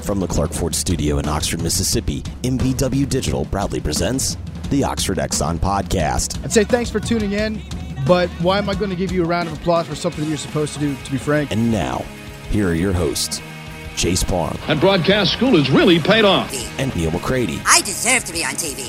From the Clark Ford Studio in Oxford, Mississippi, MVW Digital proudly presents the Oxford Exxon Podcast. I'd say thanks for tuning in, but why am I going to give you a round of applause for something that you're supposed to do, to be frank? And now, here are your hosts, Chase Parham. And broadcast school has really paid off. And Neil McCready. I deserve to be on TV.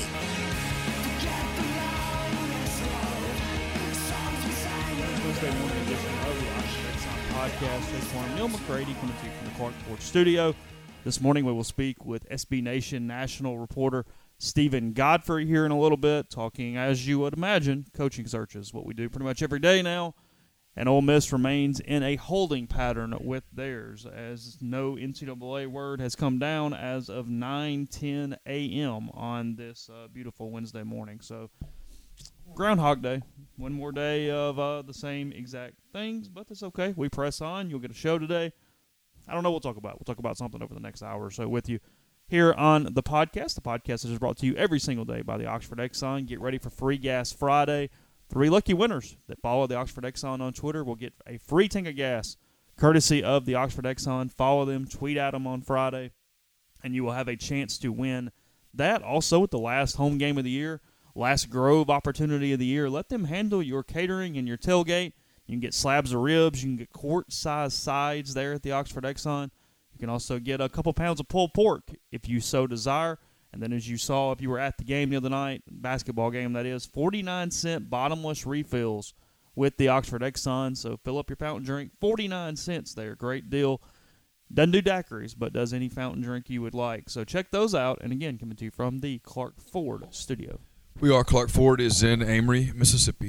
Wednesday morning edition of the Oxford Exxon Podcast. Chase Parham, Neil McCready coming to you from the Clark Ford Studio. This morning we will speak with SB Nation national reporter Stephen Godfrey here in a little bit, talking, as you would imagine, coaching searches, what we do pretty much every day now. And Ole Miss remains in a holding pattern with theirs, as no NCAA word has come down as of 9:10 a.m. on this beautiful Wednesday morning. So, Groundhog Day. One more day of the same exact things, but that's okay. We press on. You'll get a show today. I don't know what we'll talk about. We'll talk about something over the next hour or so with you here on the podcast. The podcast is brought to you every single day by the Oxford Exxon. Get ready for Free Gas Friday. 3 lucky winners that follow the Oxford Exxon on Twitter will get a free tank of gas courtesy of the Oxford Exxon. Follow them, tweet at them on Friday, and you will have a chance to win that. Also, with the last home game of the year, last Grove opportunity of the year, let them handle your catering and your tailgate. You can get slabs of ribs. You can get quart-size sides there at the Oxford Exxon. You can also get a couple pounds of pulled pork if you so desire. And then, as you saw, if you were at the game the other night, basketball game that is, 49-cent bottomless refills with the Oxford Exxon. So fill up your fountain drink, 49 cents there. Great deal. Doesn't do daiquiris, but does any fountain drink you would like. So check those out. And again, coming to you from the Clark Ford Studio. We are. Clark Ford is in Amory, Mississippi.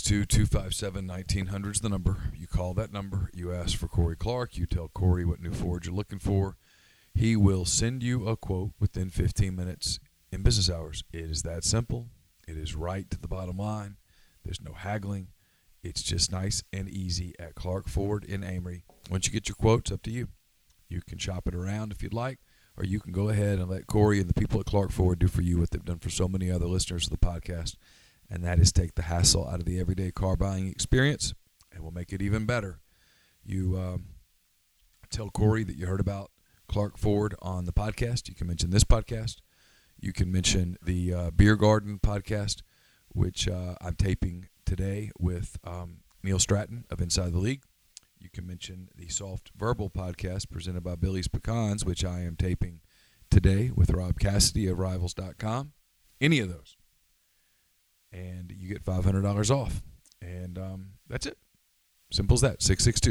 662-257-1900 is the number. You call that number. You ask for Corey Clark. You tell Corey what new Ford you're looking for. He will send you a quote within 15 minutes in business hours. It is that simple. It is right to the bottom line. There's no haggling. It's just nice and easy at Clark Ford in Amory. Once you get your quotes, up to you. You can shop it around if you'd like, or you can go ahead and let Corey and the people at Clark Ford do for you what they've done for so many other listeners of the podcast, and that is take the hassle out of the everyday car buying experience, and we'll make it even better. You tell Corey that you heard about Clark Ford on the podcast. You can mention this podcast. You can mention the Beer Garden podcast, which I'm taping today with Neil Stratton of Inside the League. You can mention the Soft Verbal podcast presented by Billy's Pecans, which I am taping today with Rob Cassidy of Rivals.com. Any of those. And you get $500 off. And that's it. Simple as that.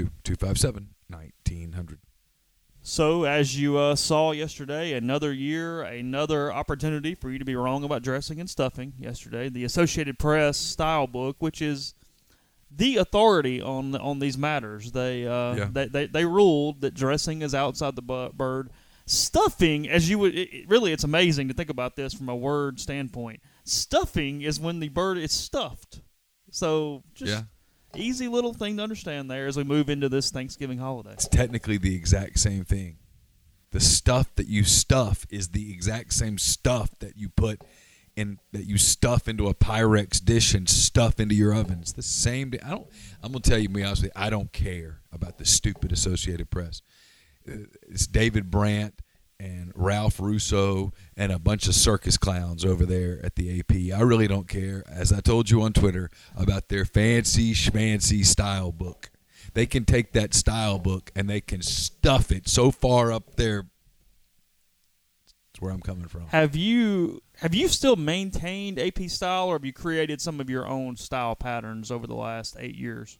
662-257-1900. So, as you saw yesterday, another year, another opportunity for you to be wrong about dressing and stuffing yesterday. The Associated Press style book, which is the authority on these matters. They ruled that dressing is outside the bird. Stuffing, as you would, it's amazing to think about this from a word standpoint. Stuffing is when the bird is stuffed. So, easy little thing to understand there as we move into this Thanksgiving holiday. It's technically the exact same thing. The stuff that you stuff is the exact same stuff that you put in, that you stuff into a Pyrex dish and stuff into your oven. It's the same. I'm gonna tell you, to be honest with you, I don't care about the stupid Associated Press. It's David Brandt and Ralph Russo and a bunch of circus clowns over there at the AP. I really don't care, as I told you on Twitter, about their fancy schmancy style book. They can take that style book and they can stuff it so far up there. That's where I'm coming from. Have you still maintained AP style, or have you created some of your own style patterns over the last 8 years?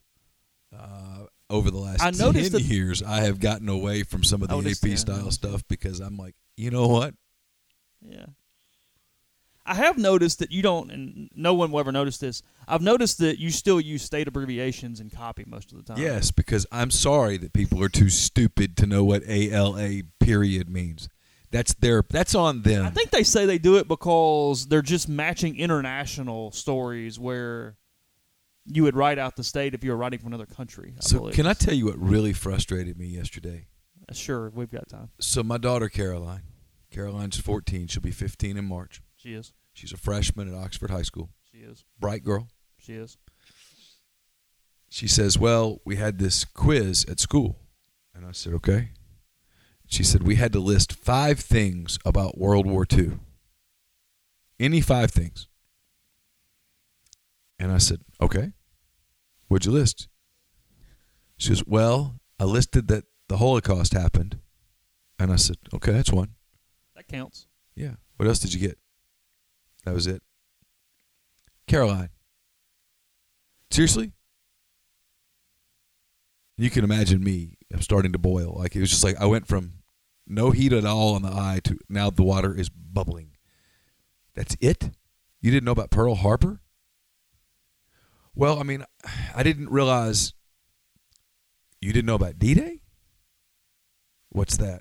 Over the last 10 years, I have gotten away from some of the AP style stuff because I'm like, you know what? Yeah. I have noticed that you don't, and no one will ever notice this, I've noticed that you still use state abbreviations in copy most of the time. Yes, because I'm sorry that people are too stupid to know what ALA period means. That's on them. I think they say they do it because they're just matching international stories where you would write out the state if you were writing from another country. Can I tell you what really frustrated me yesterday? Sure, we've got time. So my daughter, Caroline's 14. She'll be 15 in March. She is. She's a freshman at Oxford High School. She is. Bright girl. She is. She says, well, we had this quiz at school. And I said, okay. She said, we had to list 5 things about World War II. Any 5 things. And I said, okay. What'd you list? She goes, well, I listed that the Holocaust happened. And I said, okay, that's one. That counts. Yeah. What else did you get? That was it. Caroline. Seriously? You can imagine me starting to boil. Like, it was just like I went from no heat at all on the eye to now the water is bubbling. That's it? You didn't know about Pearl Harbor? Well, I mean, I didn't realize you didn't know about D-Day? What's that?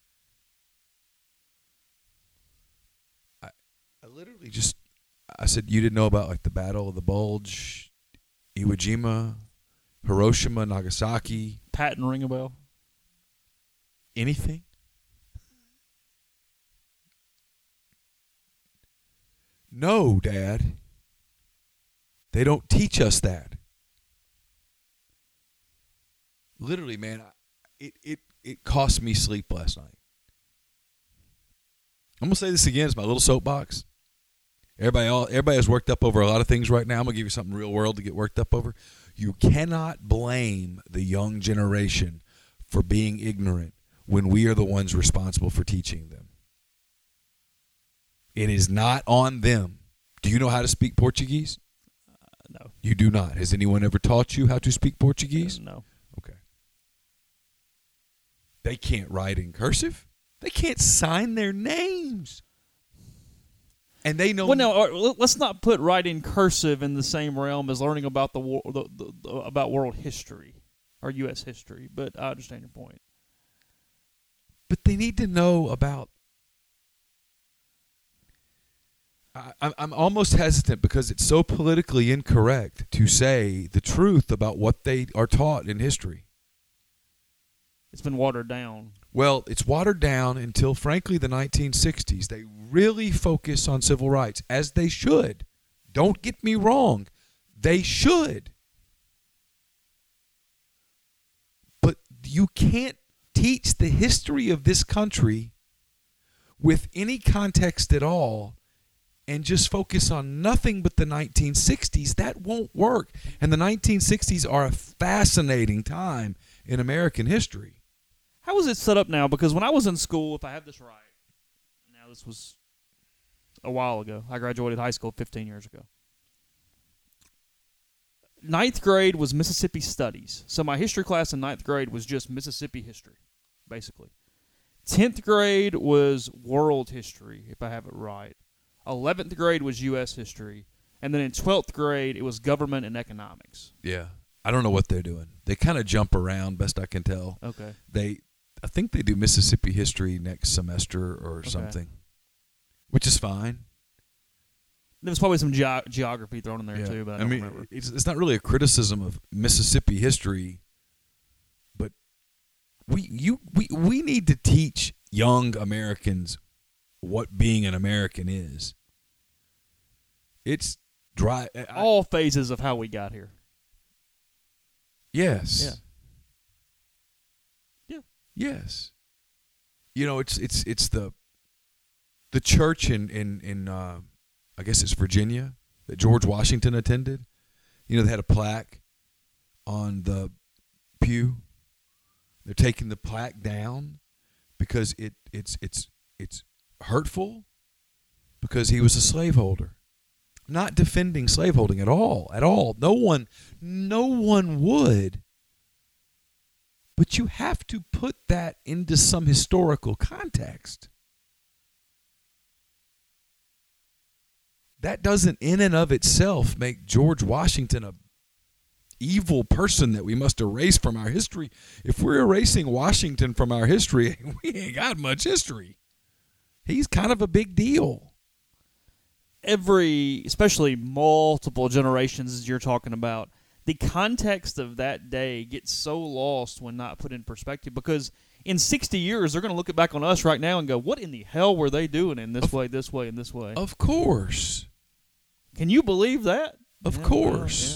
I literally I said, you didn't know about like the Battle of the Bulge, Iwo Jima, Hiroshima, Nagasaki. Patton ring a bell? Anything? No, Dad. They don't teach us that. Literally, man, it cost me sleep last night. I'm going to say this again. It's my little soapbox. Everybody is worked up over a lot of things right now. I'm going to give you something real world to get worked up over. You cannot blame the young generation for being ignorant when we are the ones responsible for teaching them. It is not on them. Do you know how to speak Portuguese? No. You do not. Has anyone ever taught you how to speak Portuguese? No. Okay. They can't write in cursive. They can't sign their names. And they know. Well, no. Let's not put write in cursive in the same realm as learning about about world history or U.S. history. But I understand your point. But they need to know about. I'm almost hesitant because it's so politically incorrect to say the truth about what they are taught in history. It's been watered down. Well, it's watered down until, frankly, the 1960s. They really focus on civil rights, as they should. Don't get me wrong. They should. But you can't teach the history of this country with any context at all and just focus on nothing but the 1960s. That won't work. And the 1960s are a fascinating time in American history. How is it set up now? Because when I was in school, if I have this right, now this was a while ago. I graduated high school 15 years ago. 9th grade was Mississippi Studies. So my history class in 9th grade was just Mississippi history, basically. 10th grade was world history, if I have it right. 11th grade was U.S. history. And then in 12th grade, it was government and economics. Yeah. I don't know what they're doing. They kind of jump around, best I can tell. Okay. I think they do Mississippi history next semester or something, which is fine. There was probably some geography thrown in there too, but I don't remember. It's not really a criticism of Mississippi history, but we need to teach young Americans what being an American is. It's dry. All phases of how we got here. Yes. Yeah. Yes. You know, it's the church in I guess it's Virginia that George Washington attended. You know, they had a plaque on the pew. They're taking the plaque down because it's hurtful because he was a slaveholder. Not defending slaveholding at all. No one would. But you have to put that into some historical context. That doesn't in and of itself make George Washington a evil person that we must erase from our history. If we're erasing Washington from our history, we ain't got much history. He's kind of a big deal. Especially multiple generations as you're talking about, the context of that day gets so lost when not put in perspective, because in 60 years, they're going to look back on us right now and go, what in the hell were they doing in this way, this way, and this way? Of course. Can you believe that? Of course.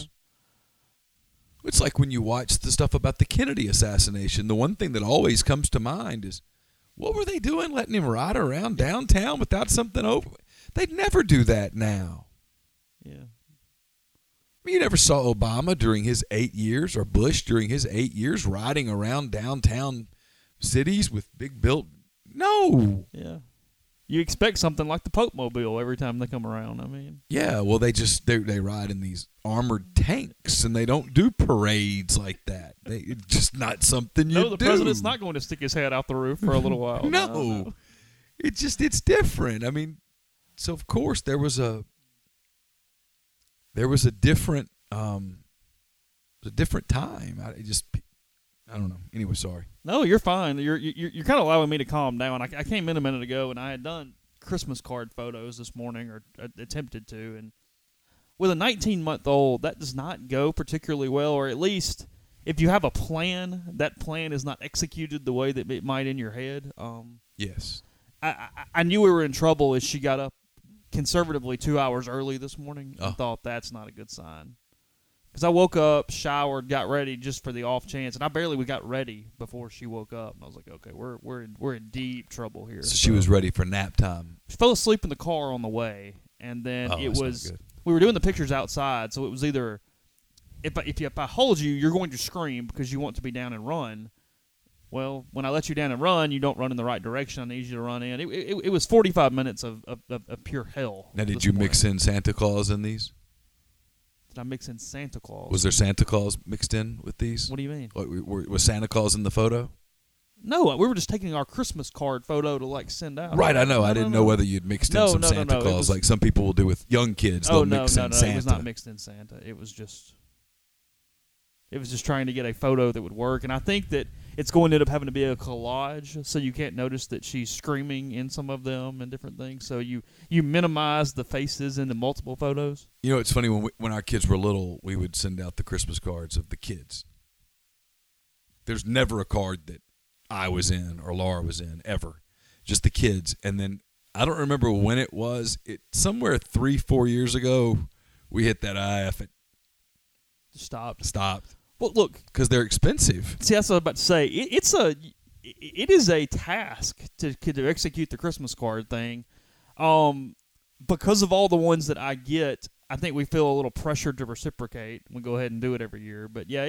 Yeah. It's like when you watch the stuff about the Kennedy assassination, the one thing that always comes to mind is, What were they doing letting him ride around downtown without something over? They'd never do that now. Yeah. I mean, you never saw Obama during his 8 years or Bush during his 8 years riding around downtown cities with big built. No. Yeah. You expect something like the Pope Mobile every time they come around. I mean. Yeah, well, they ride in these armored tanks, and they don't do parades like that. It's just not something you do. No, the president's not going to stick his head out the roof for a little while. No. It's different. I mean, so of course there was a different time. I don't know. Anyway, sorry. No, you're fine. You're kind of allowing me to calm down. I came in a minute ago and I had done Christmas card photos this morning, or attempted to, and with a 19-month-old, that does not go particularly well, or at least if you have a plan, that plan is not executed the way that it might in your head. Yes. I knew we were in trouble as she got up conservatively 2 hours early this morning and thought that's not a good sign. Because I woke up, showered, got ready just for the off chance, and we got ready before she woke up. And I was like, okay, we're in deep trouble here. So she was ready for nap time. She fell asleep in the car on the way, and then we were doing the pictures outside, so it was either if I hold you, you're going to scream because you want to be down and run. Well, when I let you down and run, you don't run in the right direction. I need you to run in. It was 45 minutes of pure hell. Now, did you mix in Santa Claus in these? Did I mix in Santa Claus? Was there Santa Claus mixed in with these? What do you mean? Was Santa Claus in the photo? No, we were just taking our Christmas card photo to send out. Right, I know. I didn't know whether you'd mixed in some Santa Claus like some people will do with young kids. They'll mix in Santa. It was not mixed in Santa. It was just trying to get a photo that would work, and I think that it's going to end up having to be a collage, so you can't notice that she's screaming in some of them and different things. So you minimize the faces in the multiple photos. You know, it's funny, when our kids were little, we would send out the Christmas cards of the kids. There's never a card that I was in or Laura was in, ever. Just the kids. And then I don't remember when it was. Somewhere 3-4 years ago, we hit that IF. It stopped. Well, look, because they're expensive. See, that's what I was about to say. It is a task to execute the Christmas card thing. Because of all the ones that I get, I think we feel a little pressured to reciprocate. We go ahead and do it every year. But yeah,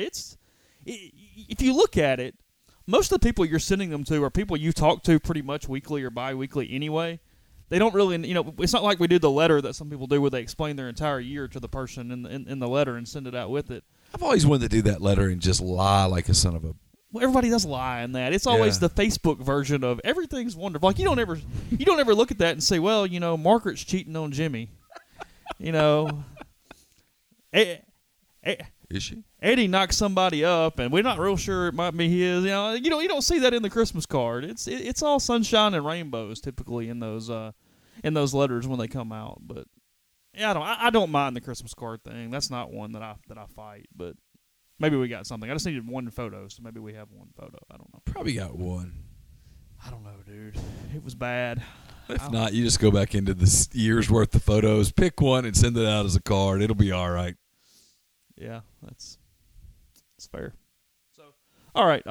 if you look at it, most of the people you're sending them to are people you talk to pretty much weekly or bi-weekly anyway. They don't really, it's not like we do the letter that some people do where they explain their entire year to the person in the letter and send it out with it. I've always wanted to do that letter and just lie like a son of a... Well, everybody does lie in that. It's always the Facebook version of everything's wonderful. Like, you don't ever look at that and say, well, Margaret's cheating on Jimmy. Is she? Eddie knocked somebody up, and we're not real sure it might be his. You don't see that in the Christmas card. It's all sunshine and rainbows typically in those letters when they come out. But yeah, I don't mind the Christmas card thing. That's not one that I fight. But maybe we got something. I just needed one photo, so maybe we have one photo. I don't know. Probably got one. I don't know, dude. It was bad. If not, you just go back into this year's worth of photos, pick one, and send it out as a card. It'll be all right. Yeah, that's fair. So, all right,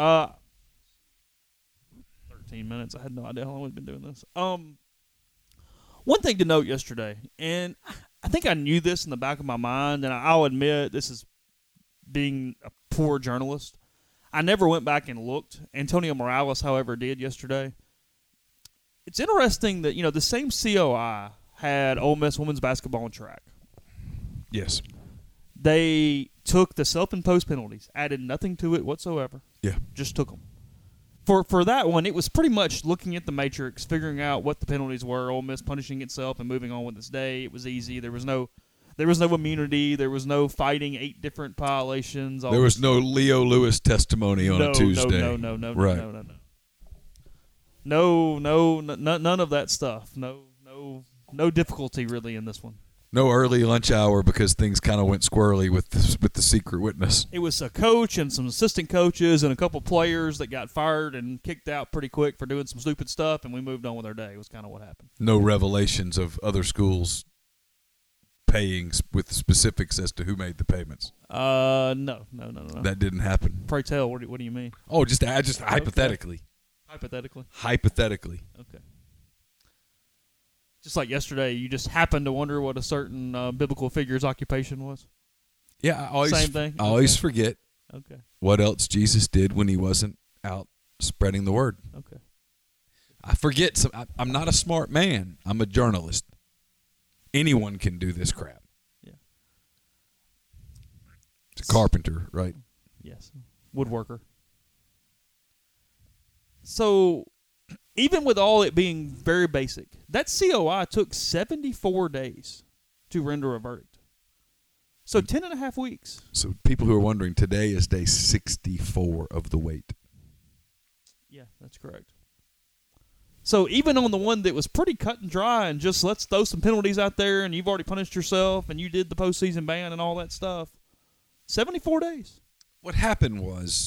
13 minutes. I had no idea how long we've been doing this. One thing to note yesterday, and I think I knew this in the back of my mind, and I'll admit this is being a poor journalist. I never went back and looked. Antonio Morales, however, did yesterday. It's interesting that, the same COI had Ole Miss women's basketball and track. Yes. They took the self-imposed penalties, added nothing to it whatsoever. Yeah. Just took them. For that one, it was pretty much looking at the matrix, figuring out what the penalties were, Ole Miss punishing itself and moving on with its day. It was easy. There was no immunity. There was no fighting 8 different violations. There was no Leo Lewis testimony on a Tuesday. No, right. No, none of that stuff. No difficulty really in this one. No early lunch hour because things kind of went squirrely with the secret witness. It was a coach and some assistant coaches and a couple players that got fired and kicked out pretty quick for doing some stupid stuff, and we moved on with our day. It was kind of what happened. No revelations of other schools paying with specifics as to who made the payments. No. That didn't happen. Pray tell, what do you mean? Oh, just hypothetically. Hypothetically. Okay. Just like yesterday, you just happened to wonder what a certain biblical figure's occupation was? Yeah, Same thing? I always forget what else Jesus did when he wasn't out spreading the word. Okay. I forget. I'm not a smart man. I'm a journalist. Anyone can do this crap. Yeah. It's a carpenter, right? Yes. Woodworker. So, even with all it being very basic, that COI took 74 days to render a verdict. So 10 and a half weeks. So people who are wondering, today is day 64 of the wait. Yeah, that's correct. So even on the one that was pretty cut and dry and just let's throw some penalties out there and you've already punished yourself and you did the postseason ban and all that stuff, 74 days. What happened was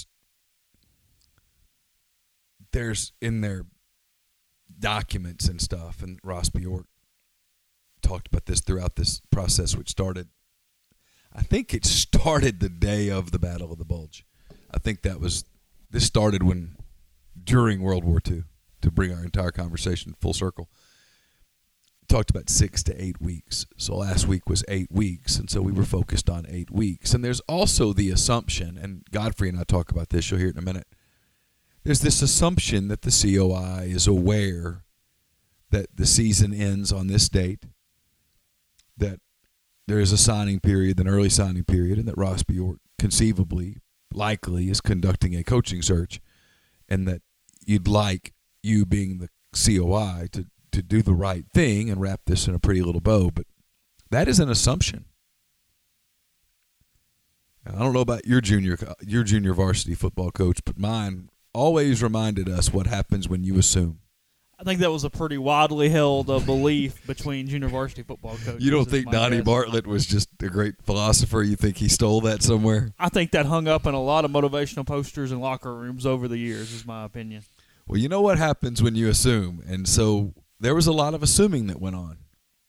there's in their documents and stuff, and Ross Bjork talked about this throughout this process, which started, I think it started the day of the Battle of the Bulge. I think this started during World War II, to bring our entire conversation full circle. Talked about 6 to 8 weeks. So last week was 8 weeks, and so we were focused on 8 weeks. And there's also the assumption, and Godfrey and I talk about this, you'll hear it in a minute. There's this assumption that the COI is aware that the season ends on this date, that there is a signing period, an early signing period, and that Ross Bjork conceivably, likely, is conducting a coaching search, and that you'd like, you being the COI, to do the right thing and wrap this in a pretty little bow. But that is an assumption. And I don't know about your junior varsity football coach, but mine always reminded us what happens when you assume. I think that was a pretty widely held belief between junior varsity football coaches. You don't think Donnie Bartlett was just a great philosopher? You think he stole that somewhere? I think that hung up in a lot of motivational posters in locker rooms over the years, is my opinion. Well, you know what happens when you assume. And so there was a lot of assuming that went on.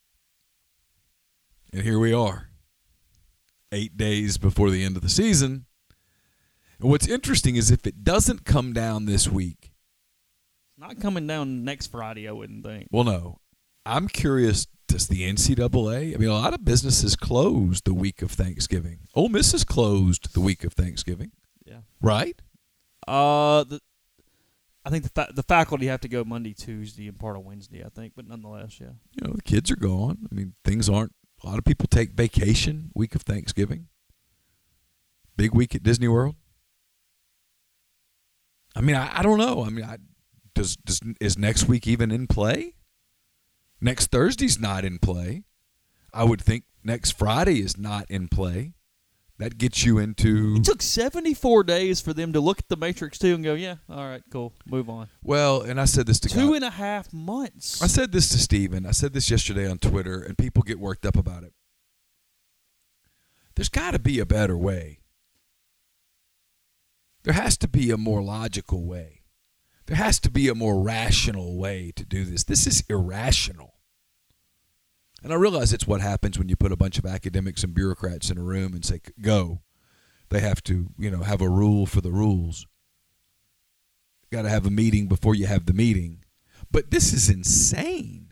And here we are, 8 days before the end of the season. And what's interesting is if it doesn't come down this week. Not coming down next Friday, I wouldn't think. Well, no. I'm curious, does the NCAA, a lot of businesses closed the week of Thanksgiving. Ole Miss is closed the week of Thanksgiving. Yeah. Right? I think the faculty have to go Monday, Tuesday, and part of Wednesday, I think. But nonetheless, yeah. The kids are gone. Things aren't. A lot of people take vacation week of Thanksgiving. Big week at Disney World. I don't know. Is next week even in play? Next Thursday's not in play. I would think next Friday is not in play. That gets you into... It took 74 days for them to look at the Matrix 2 and go, yeah, all right, cool, move on. Well, and I said this to 2.5 months. I said this to Steven. I said this yesterday on Twitter, and people get worked up about it. There's got to be a better way. There has to be a more logical way. There has to be a more rational way to do this. This is irrational. And I realize it's what happens when you put a bunch of academics and bureaucrats in a room and say, go. They have to, have a rule for the rules. Got to have a meeting before you have the meeting. But this is insane.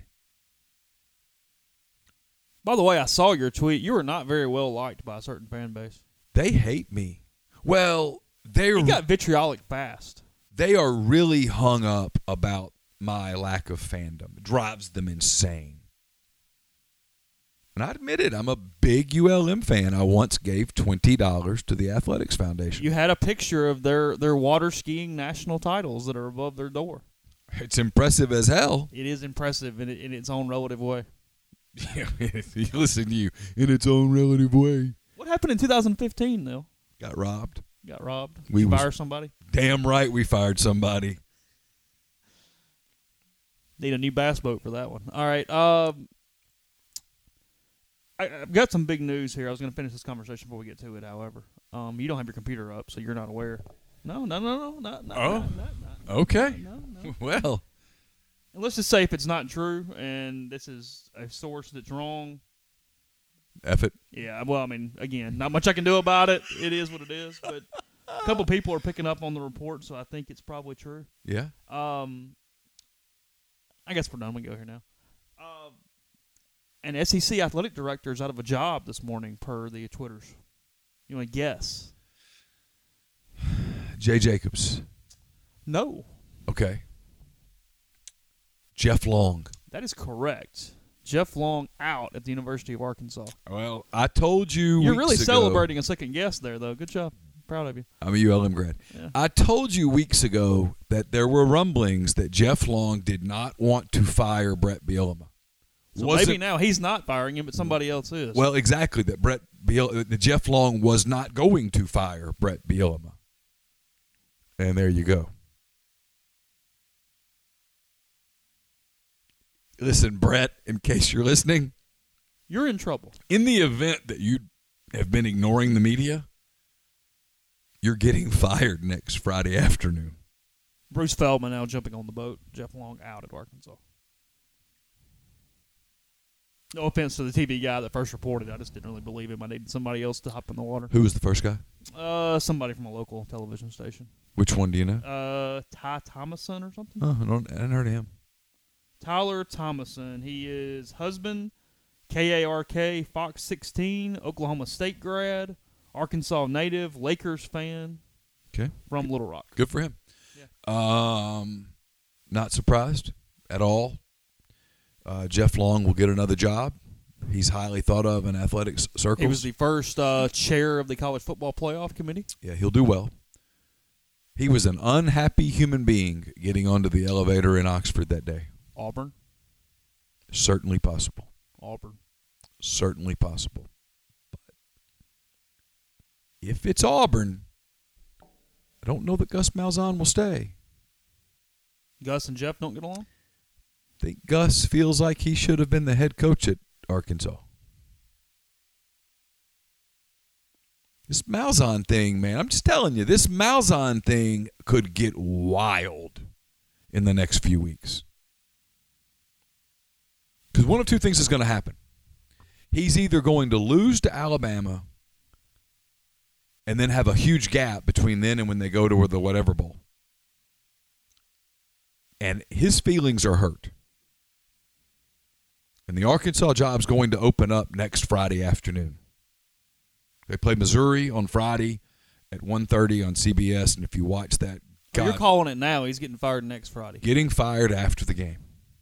By the way, I saw your tweet. You were not very well liked by a certain fan base. They hate me. Well, you got vitriolic fast. They are really hung up about my lack of fandom. It drives them insane. And I admit it, I'm a big ULM fan. I once gave $20 to the Athletics Foundation. You had a picture of their water skiing national titles that are above their door. It's impressive as hell. It is impressive in its own relative way. Listen to you, in its own relative way. What happened in 2015, though? Got robbed. Did you fire somebody? Damn right we fired somebody. Need a new bass boat for that one. All right. I've got some big news here. I was going to finish this conversation before we get to it, however. You don't have your computer up, so you're not aware. No. Okay. No. Well. And let's just say if it's not true and this is a source that's wrong. F it. Yeah, well, again, not much I can do about it. It is what it is. But A couple people are picking up on the report, so I think it's probably true. Yeah. I guess we're done. We go here now. An SEC athletic director is out of a job this morning, per the Twitters. You want to guess? Jay Jacobs. No. Okay. Jeff Long. That is correct. Jeff Long out at the University of Arkansas. Well, I told you You're weeks really ago- celebrating a second guess there, though. Good job. Proud of you. I'm a ULM grad. Yeah. I told you weeks ago that there were rumblings that Jeff Long did not want to fire Brett Bielema. So maybe now he's not firing him, but somebody else is. Well, exactly. That Jeff Long was not going to fire Brett Bielema. And there you go. Listen, Brett, in case you're listening, you're in trouble. in the event that you have been ignoring the media, you're getting fired next Friday afternoon. Bruce Feldman now jumping on the boat. Jeff Long out at Arkansas. No offense to the TV guy that first reported. I just didn't really believe him. I needed somebody else to hop in the water. Who was the first guy? Somebody from a local television station. Which one do you know? Ty Thomason or something? Oh, I hadn't heard of him. Tyler Thomason. He is husband, KARK, Fox 16, Oklahoma State grad, Arkansas native, Lakers fan. Okay. From Little Rock. Good for him. Yeah. Not surprised at all. Jeff Long will get another job. He's highly thought of in athletics circles. He was the first chair of the college football playoff committee. Yeah, he'll do well. He was an unhappy human being getting onto the elevator in Oxford that day. Auburn. Certainly possible. Auburn. Certainly possible. But if it's Auburn, I don't know that Gus Malzahn will stay. Gus and Jeff don't get along? I think Gus feels like he should have been the head coach at Arkansas. This Malzahn thing, man, I'm just telling you, this Malzahn thing could get wild in the next few weeks. Because one of two things is going to happen. He's either going to lose to Alabama and then have a huge gap between then and when they go to the whatever bowl. And his feelings are hurt. And the Arkansas job's going to open up next Friday afternoon. They play Missouri on Friday at 1:30 on CBS, and if you watch that, God, you're calling it now. He's getting fired next Friday. Getting fired after the game.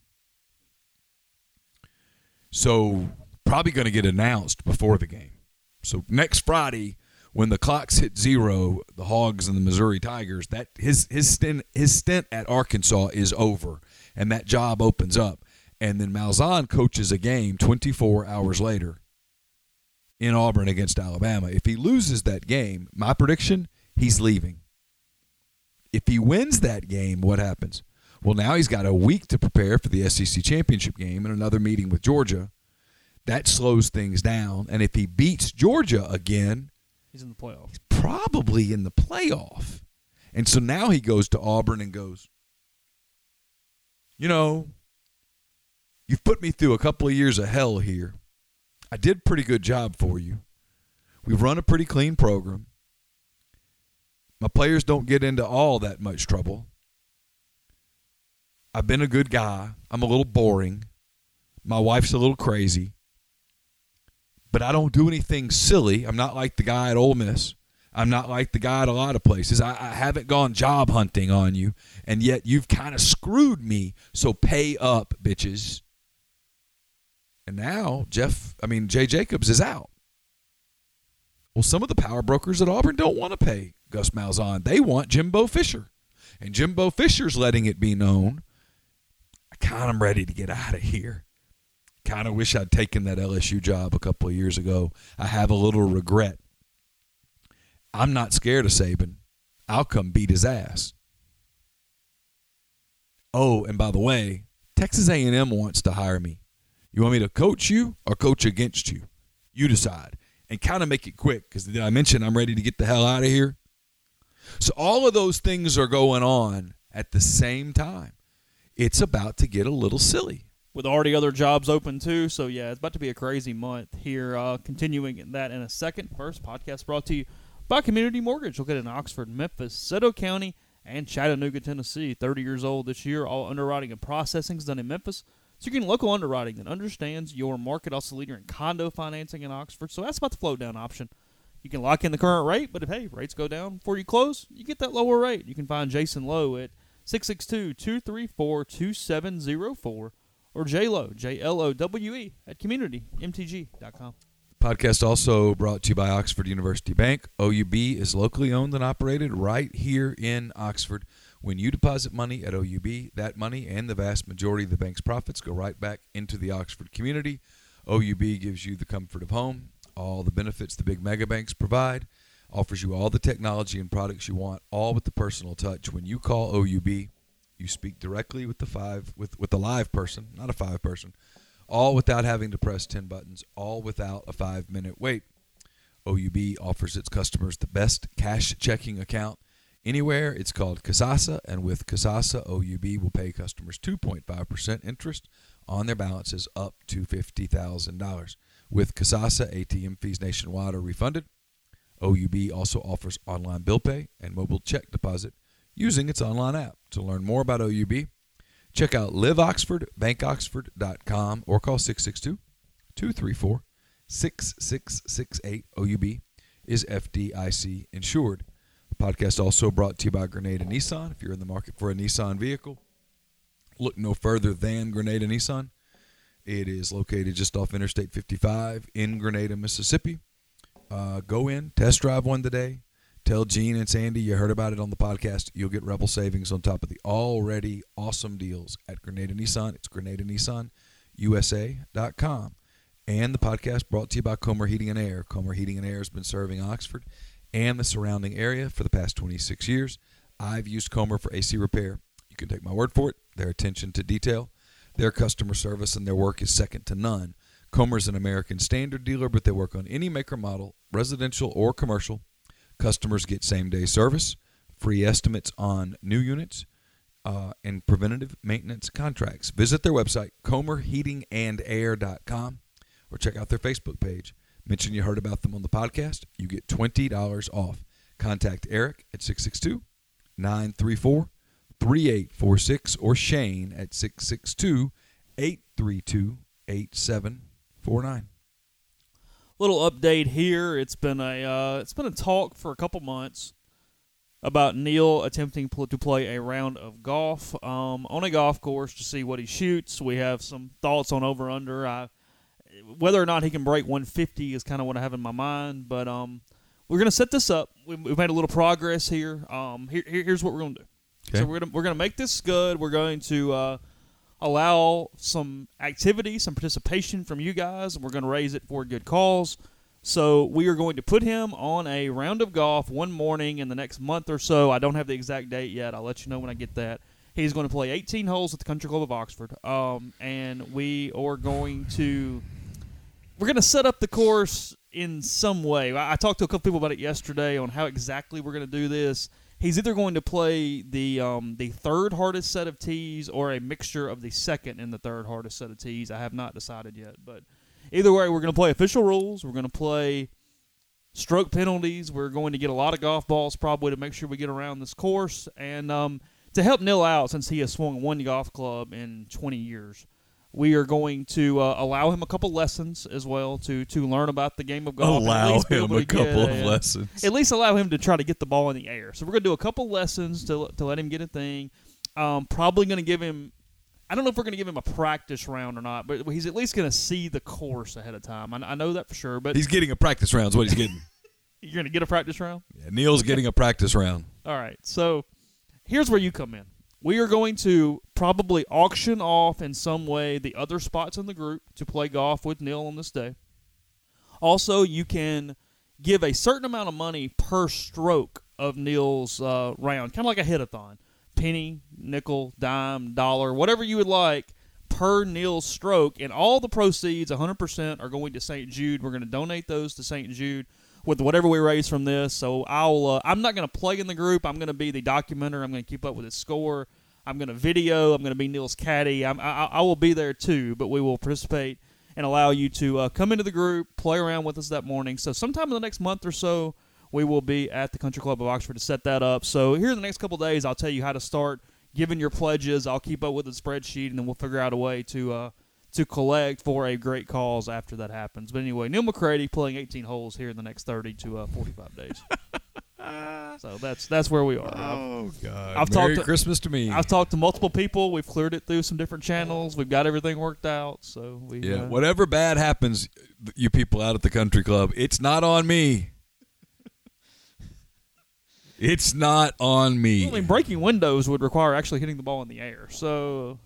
So probably going to get announced before the game. So next Friday, when the clocks hit 0, the Hogs and the Missouri Tigers, that his stint at Arkansas is over, and that job opens up. And then Malzahn coaches a game 24 hours later in Auburn against Alabama. If he loses that game, my prediction, he's leaving. If he wins that game, what happens? Well, now he's got a week to prepare for the SEC championship game and another meeting with Georgia. That slows things down. And if he beats Georgia again, he's in the playoff. He's probably in the playoff. And so now he goes to Auburn and goes, you know, you've put me through a couple of years of hell here. I did a pretty good job for you. We've run a pretty clean program. My players don't get into all that much trouble. I've been a good guy. I'm a little boring. My wife's a little crazy. But I don't do anything silly. I'm not like the guy at Ole Miss. I'm not like the guy at a lot of places. I haven't gone job hunting on you, and yet you've kind of screwed me, so pay up, bitches. And now Jay Jacobs is out. Well, some of the power brokers at Auburn don't want to pay Gus Malzahn. They want Jimbo Fisher. And Jimbo Fisher's letting it be known, I kind of am ready to get out of here. Kind of wish I'd taken that LSU job a couple of years ago. I have a little regret. I'm not scared of Saban. I'll come beat his ass. Oh, and by the way, Texas A&M wants to hire me. You want me to coach you or coach against you? You decide. And kind of make it quick, because did I mention I'm ready to get the hell out of here? So all of those things are going on at the same time. It's about to get a little silly. With already other jobs open, too. So, yeah, it's about to be a crazy month here. Continuing that in a second. First, podcast brought to you by Community Mortgage, located in Oxford, Memphis, Seto County, and Chattanooga, Tennessee. 30 years old this year. All underwriting and processing is done in Memphis. So you're getting local underwriting that understands your market. Also leader in condo financing in Oxford. So that's about the float down option. You can lock in the current rate, but if, hey, rates go down before you close, you get that lower rate. You can find Jason Lowe at 662-234-2704 or JLowe, JLOWE, at communitymtg.com. Podcast also brought to you by Oxford University Bank. OUB is locally owned and operated right here in Oxford. When you deposit money at OUB, that money and the vast majority of the bank's profits go right back into the Oxford community. OUB gives you the comfort of home, all the benefits the big mega banks provide, offers you all the technology and products you want, all with the personal touch. When you call OUB, you speak directly with the live person, not a 5 person, all without having to press 10 buttons, all without a 5-minute wait. OUB offers its customers the best cash checking account anywhere. It's called Kasasa, and with Kasasa, OUB will pay customers 2.5% interest on their balances up to $50,000. With Kasasa, ATM fees nationwide are refunded. OUB also offers online bill pay and mobile check deposit using its online app. To learn more about OUB, check out liveoxfordbankoxford.com or call 662-234-6668. OUB is FDIC insured. The podcast also brought to you by Grenada Nissan. If you're in the market for a Nissan vehicle, look no further than Grenada Nissan. It is located just off Interstate 55 in Grenada, Mississippi. Go in, test drive one today. Tell Gene and Sandy you heard about it on the podcast. You'll get Rebel savings on top of the already awesome deals at Grenada Nissan. It's GrenadaNissanUSA.com. And the podcast brought to you by Comer Heating and Air. Comer Heating and Air has been serving Oxford and the surrounding area for the past 26 years. I've used Comer for AC repair. You can take my word for it. Their attention to detail, their customer service, and their work is second to none. Comer's an American Standard dealer, but they work on any maker model, residential or commercial. Customers get same-day service, free estimates on new units, and preventative maintenance contracts. Visit their website, ComerHeatingandAir.com, or check out their Facebook page. Mention you heard about them on the podcast. You get $20 off. Contact Eric at 662-934-3846 or Shane at 662-832-8749. Little update here. It's been a talk for a couple months about Neil attempting to play a round of golf on a golf course to see what he shoots. We have some thoughts on over/under. Whether or not he can break 150 is kind of what I have in my mind. But we're going to set this up. We've made a little progress here. Here's what we're going to do. Okay. So we're going to make this good. We're going to allow some activity, some participation from you guys, and we're going to raise it for a good cause. So we are going to put him on a round of golf one morning in the next month or so. I don't have the exact date yet. I'll let you know when I get that. He's going to play 18 holes at the Country Club of Oxford, and we're going to set up the course in some way. I talked to a couple people about it yesterday on how exactly we're going to do this. He's either going to play the third hardest set of tees or a mixture of the second and the third hardest set of tees. I have not decided yet. But either way, we're going to play official rules. We're going to play stroke penalties. We're going to get a lot of golf balls probably to make sure we get around this course. And to help Neil out, since he has swung one golf club in 20 years, we are going to allow him a couple lessons as well to learn about the game of golf. Allow him a couple of lessons. At least allow him to try to get the ball in the air. So we're going to do a couple lessons to let him get a thing. Probably going to give him – I don't know if we're going to give him a practice round or not, but he's at least going to see the course ahead of time. I know that for sure. But he's getting a practice round is what he's getting. You're going to get a practice round? Yeah, Neil's getting a practice round. All right. So here's where you come in. We are going to probably auction off in some way the other spots in the group to play golf with Neil on this day. Also, you can give a certain amount of money per stroke of Neil's round, kind of like a hit-a-thon. Penny, nickel, dime, dollar, whatever you would like per Neil's stroke. And all the proceeds, 100%, are going to St. Jude. We're going to donate those to St. Jude with whatever we raise from this. So I'm not going to play in the group. I'm going to be the documenter. I'm going to keep up with his score. I'm going to video. I'm going to be Neil's caddy. I will be there too, but we will participate and allow you to come into the group, play around with us that morning. So sometime in the next month or so, we will be at the Country Club of Oxford to set that up. So here in the next couple of days, I'll tell you how to start giving your pledges. I'll keep up with the spreadsheet, and then we'll figure out a way to collect for a great cause after that happens. But anyway, Neil McCready playing 18 holes here in the next 30 to 45 days. So that's where we are. Oh, God. Merry Christmas to me. I've talked to multiple people. We've cleared it through some different channels. We've got everything worked out. So whatever bad happens, you people out at the country club, it's not on me. It's not on me. I mean, breaking windows would require actually hitting the ball in the air. So,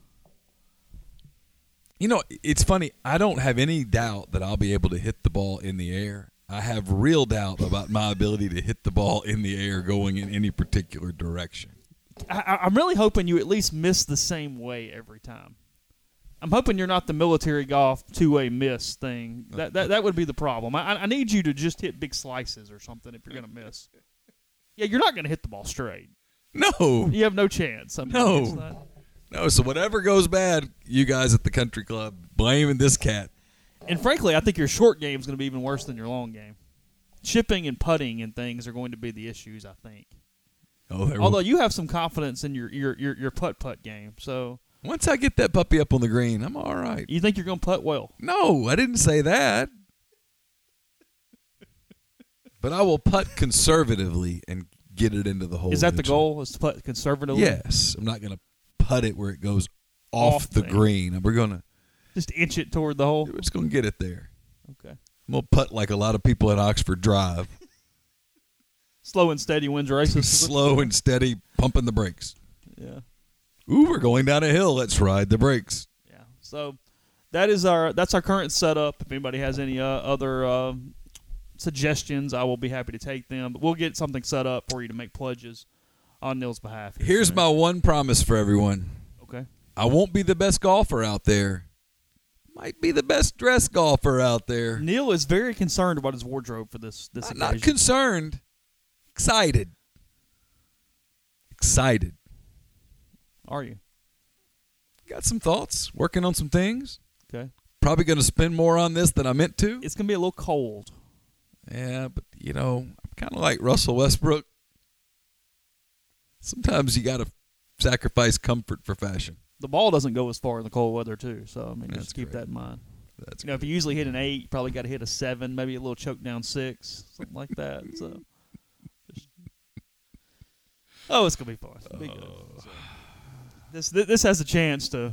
it's funny. I don't have any doubt that I'll be able to hit the ball in the air. I have real doubt about my ability to hit the ball in the air going in any particular direction. I'm really hoping you at least miss the same way every time. I'm hoping you're not the military golf two-way miss thing. That would be the problem. I need you to just hit big slices or something if you're going to miss. Yeah, you're not going to hit the ball straight. No. You have no chance. No, so whatever goes bad, you guys at the country club blaming this cat. And frankly, I think your short game is going to be even worse than your long game. Chipping and putting and things are going to be the issues, I think. Although you have some confidence in your putt game, so once I get that puppy up on the green, I'm all right. You think you're going to putt well? No, I didn't say that. But I will putt conservatively and get it into the hole. Is that the goal? Is to putt conservatively? Yes, I'm not going to putt it where it goes off the green. We're going to just inch it toward the hole. We're just going to get it there. Okay. I'm going to putt like a lot of people at Oxford drive. Slow and steady wins races. Slow and steady, pumping the brakes. Yeah. Ooh, we're going down a hill. Let's ride the brakes. Yeah. So that's our current setup. If anybody has any other suggestions, I will be happy to take them. But we'll get something set up for you to make pledges on Neil's behalf. Here's my one promise for everyone. Okay. I won't be the best golfer out there. Might be the best dressed golfer out there. Neil is very concerned about his wardrobe for this occasion. Not concerned. Excited. Are you? Got some thoughts. Working on some things. Okay. Probably going to spend more on this than I meant to. It's going to be a little cold. Yeah, but, I'm kind of like Russell Westbrook. Sometimes you got to sacrifice comfort for fashion. The ball doesn't go as far in the cold weather, too. So, just keep great. that in mind. That's if you usually hit an 8, you probably got to hit a 7, maybe a little choke down 6, something like that. So, it's gonna be fun. It'll be good. So, this has a chance to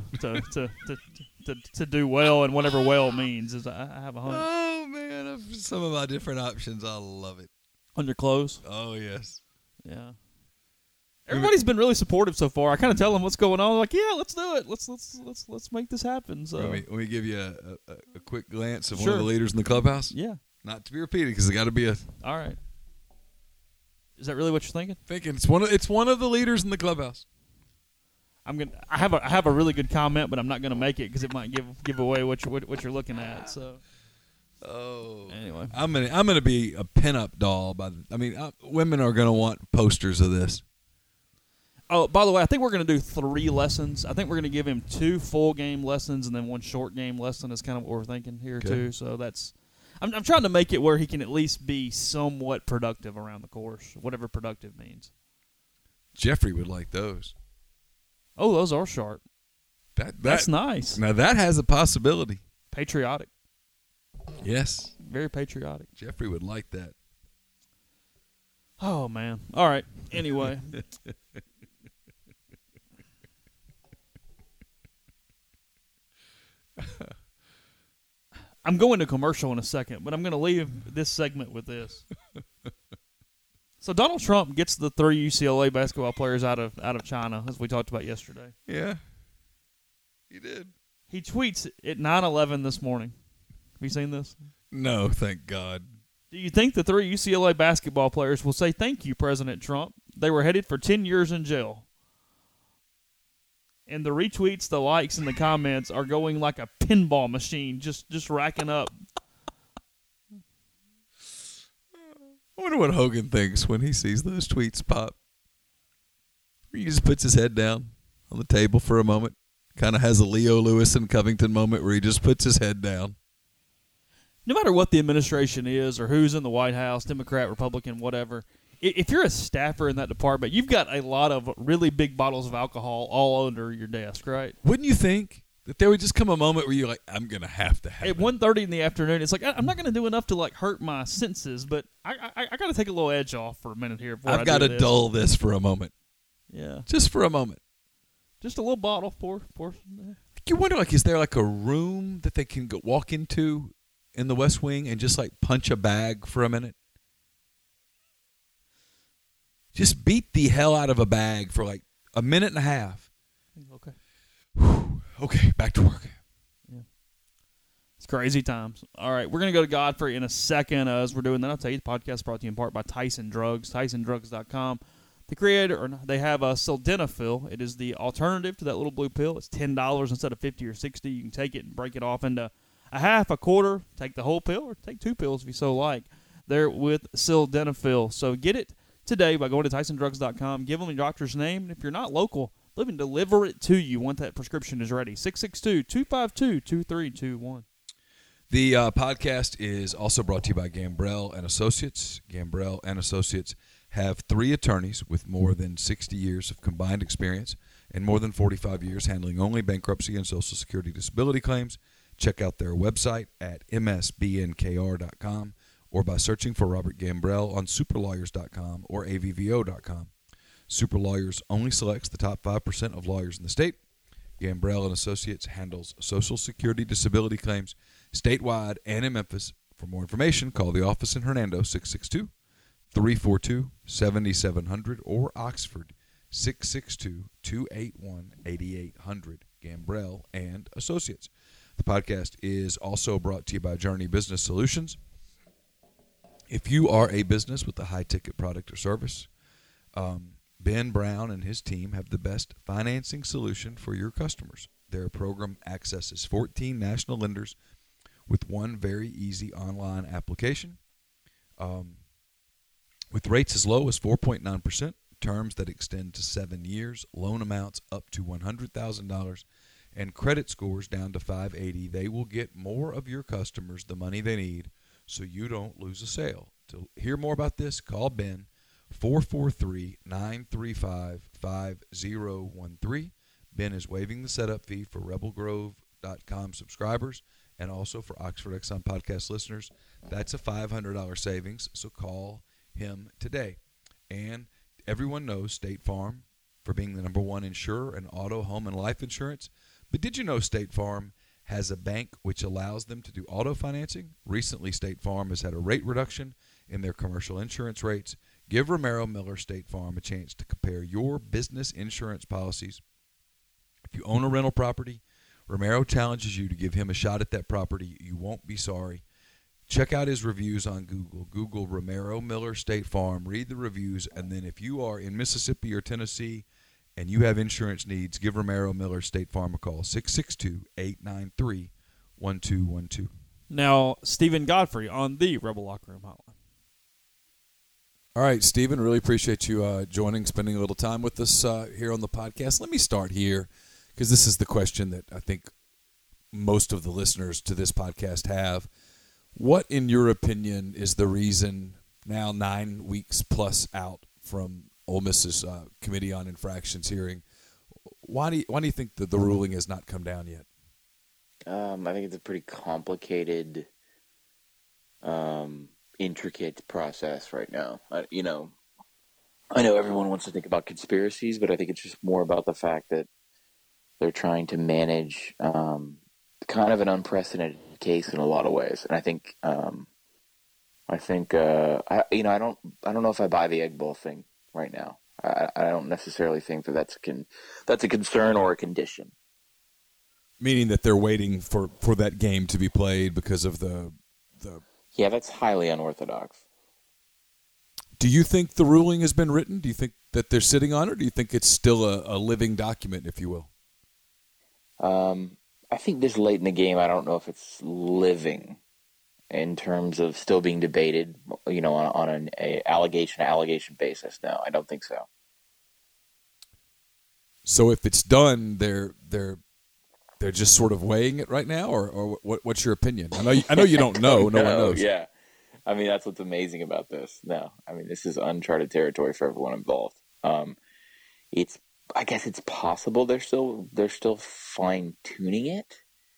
do well, and whatever well means is I have a hunch. Oh man, some of my different options, I love it. On your clothes? Oh yes. Yeah. Everybody's been really supportive so far. I kind of tell them what's going on. Like, yeah, let's do it. Let's make this happen. So let me give you a quick glance of Sure. one of the leaders in the clubhouse. Yeah. Not to be repeated because it got to be a. All right. Is that really what you're thinking? It's one of the leaders in the clubhouse. I have a really good comment, but I'm not gonna make it because it might give away what you're looking at. So. Oh. Anyway, I'm gonna be a pinup doll. Women are gonna want posters of this. Oh, by the way, I think we're going to do 3 lessons. I think we're going to give him 2 full game lessons and then 1 short game lesson is kind of what we're thinking here, too. So I'm trying to make it where he can at least be somewhat productive around the course, whatever productive means. Jeffrey would like those. Oh, those are sharp. That's nice. Now, that has a possibility. Patriotic. Yes. Very patriotic. Jeffrey would like that. Oh, man. All right. Anyway. I'm going to commercial in a second, but I'm going to leave this segment with this. So Donald Trump gets the 3 UCLA basketball players out of China, as we talked about yesterday. Yeah, he did. He tweets at 9:11 this morning. Have you seen this? No, thank God. Do you think the 3 UCLA basketball players will say thank you, President Trump? They were headed for 10 years in jail. And the retweets, the likes, and the comments are going like a pinball machine, just racking up. I wonder what Hogan thinks when he sees those tweets pop. He just puts his head down on the table for a moment. Kind of has a Leo Lewis and Covington moment where he just puts his head down. no matter what the administration is or who's in the White House, Democrat, Republican, whatever, if you're a staffer in that department, you've got a lot of really big bottles of alcohol all under your desk, right? Wouldn't you think that there would just come a moment where you're like, I'm going to have At it. 1:30 in the afternoon, it's like, I'm not going to do enough to, like, hurt my senses, but I got to take a little edge off for a minute here before I've got to this. dull this for a moment. Yeah. Just for a moment. Just a little bottle for You wonder, like, is there like a room that they can walk into in the West Wing and just like punch a bag for a minute? Just beat the hell out of a bag for like a minute and a half. Okay. Whew. Okay, back to work. Yeah. It's crazy times. All right, we're going to go to Godfrey in a second. As we're doing that, I'll tell you, the podcast is brought to you in part by Tyson Drugs, TysonDrugs.com. The creator, or they have a sildenafil. It is the alternative to that little blue pill. It's $10 instead of $50 or $60. You can take it and break it off into a half, a quarter, take the whole pill, or take 2 pills if you so like. They're with sildenafil. So get it today by going to TysonDrugs.com. Give them your doctor's name, and if you're not local, let them deliver it to you once that prescription is ready. 662-252-2321. The podcast is also brought to you by Gambrell and Associates. Gambrell and Associates have 3 attorneys with more than 60 years of combined experience and more than 45 years handling only bankruptcy and Social Security disability claims. Check out their website at msbnkr.com or by searching for Robert Gambrell on superlawyers.com or avvo.com. Super Lawyers only selects the top 5% of lawyers in the state. Gambrell and Associates handles Social Security disability claims statewide and in Memphis. For more information, call the office in Hernando, 662-342-7700, or Oxford, 662-281-8800. Gambrell and Associates. The podcast is also brought to you by Journey Business Solutions. If you are a business with a high-ticket product or service, Ben Brown and his team have the best financing solution for your customers. Their program accesses 14 national lenders with one very easy online application. With rates as low as 4.9%, terms that extend to 7 years, loan amounts up to $100,000, and credit scores down to 580, they will get more of your customers the money they need so you don't lose a sale. To hear more about this, call Ben, 443-935-5013. Ben is waiving the setup fee for rebelgrove.com subscribers and also for Oxford Exxon podcast listeners. That's a $500 savings, so call him today. And everyone knows State Farm for being the #1 insurer in auto, home, and life insurance. But did you know State Farm has a bank which allows them to do auto financing? Recently, State Farm has had a rate reduction in their commercial insurance rates. Give Romero Miller State Farm a chance to compare your business insurance policies. If you own a rental property, Romero challenges you to give him a shot at that property. You won't be sorry. Check out his reviews on Google. Google Romero Miller State Farm. Read the reviews, and then if you are in Mississippi or Tennessee and you have insurance needs, give Romero Miller State Farm a call, 662-893-1212. Now, Stephen Godfrey on the Rebel Locker Room Hotline. All right, Stephen, really appreciate you joining, spending a little time with us here on the podcast. Let me start here because this is the question that I think most of the listeners to this podcast have. What, in your opinion, is the reason now 9 weeks plus out from Ole Miss's Committee on Infractions hearing? Why do you think that the ruling has not come down yet? I think it's a pretty complicated, intricate process right now. I know everyone wants to think about conspiracies, but I think it's just more about the fact that they're trying to manage kind of an unprecedented case in a lot of ways. And I don't know if I buy the Egg Bowl thing right now. I don't necessarily think that's a concern or a condition. Meaning that they're waiting for that game to be played because of the. Yeah, that's highly unorthodox. Do you think the ruling has been written? Do you think that they're sitting on it, or do you think it's still a living document, if you will? I think this late in the game, I don't know if it's living in terms of still being debated, on an allegation basis. No, I don't think so. So if it's done, they're they're just sort of weighing it right now, or what's your opinion? I know you don't know. No one knows. Yeah. I mean, that's what's amazing about this. No, I mean, this is uncharted territory for everyone involved. I guess it's possible they're still fine tuning it.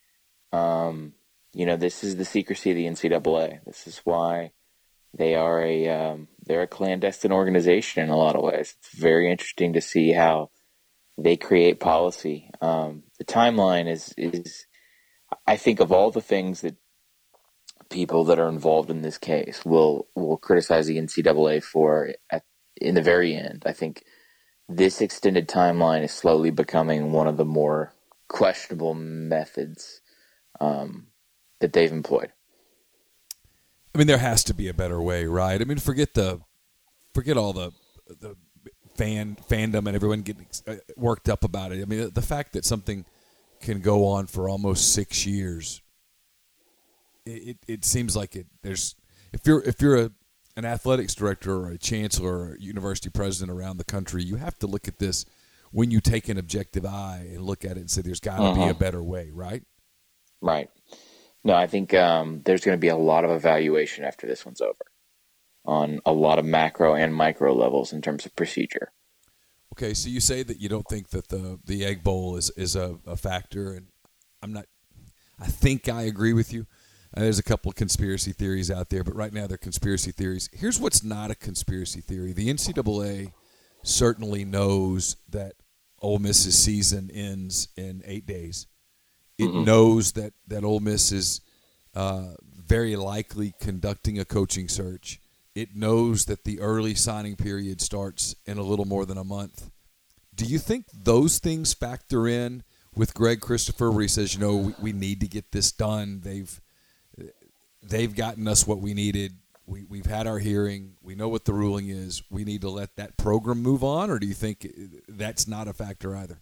This is the secrecy of the NCAA. This is why they are they're a clandestine organization in a lot of ways. It's very interesting to see how they create policy. The timeline is I think of all the things that people that are involved in this case will criticize the NCAA for in the very end. I think this extended timeline is slowly becoming one of the more questionable methods that they've employed. I mean, there has to be a better way, right? I mean, forget all the fandom and everyone getting worked up about it. I mean, the fact that something can go on for almost 6 years, it seems like there's if you're an athletics director or a chancellor or a university president around the country, you have to look at this when you take an objective eye and look at it and say there's got to be a better way, right? Right. No, I think there's going to be a lot of evaluation after this one's over on a lot of macro and micro levels in terms of procedure. Okay, so you say that you don't think that the Egg Bowl is a factor, and I think I agree with you. There's a couple of conspiracy theories out there, but right now they're conspiracy theories. Here's what's not a conspiracy theory. The NCAA certainly knows that Ole Miss's season ends in 8 days. It knows that Ole Miss is very likely conducting a coaching search. It knows that the early signing period starts in a little more than a month. Do you think those things factor in with Greg Christopher, where he says, we need to get this done? They've gotten us what we needed. We've had our hearing. We know what the ruling is. We need to let that program move on, or do you think that's not a factor either?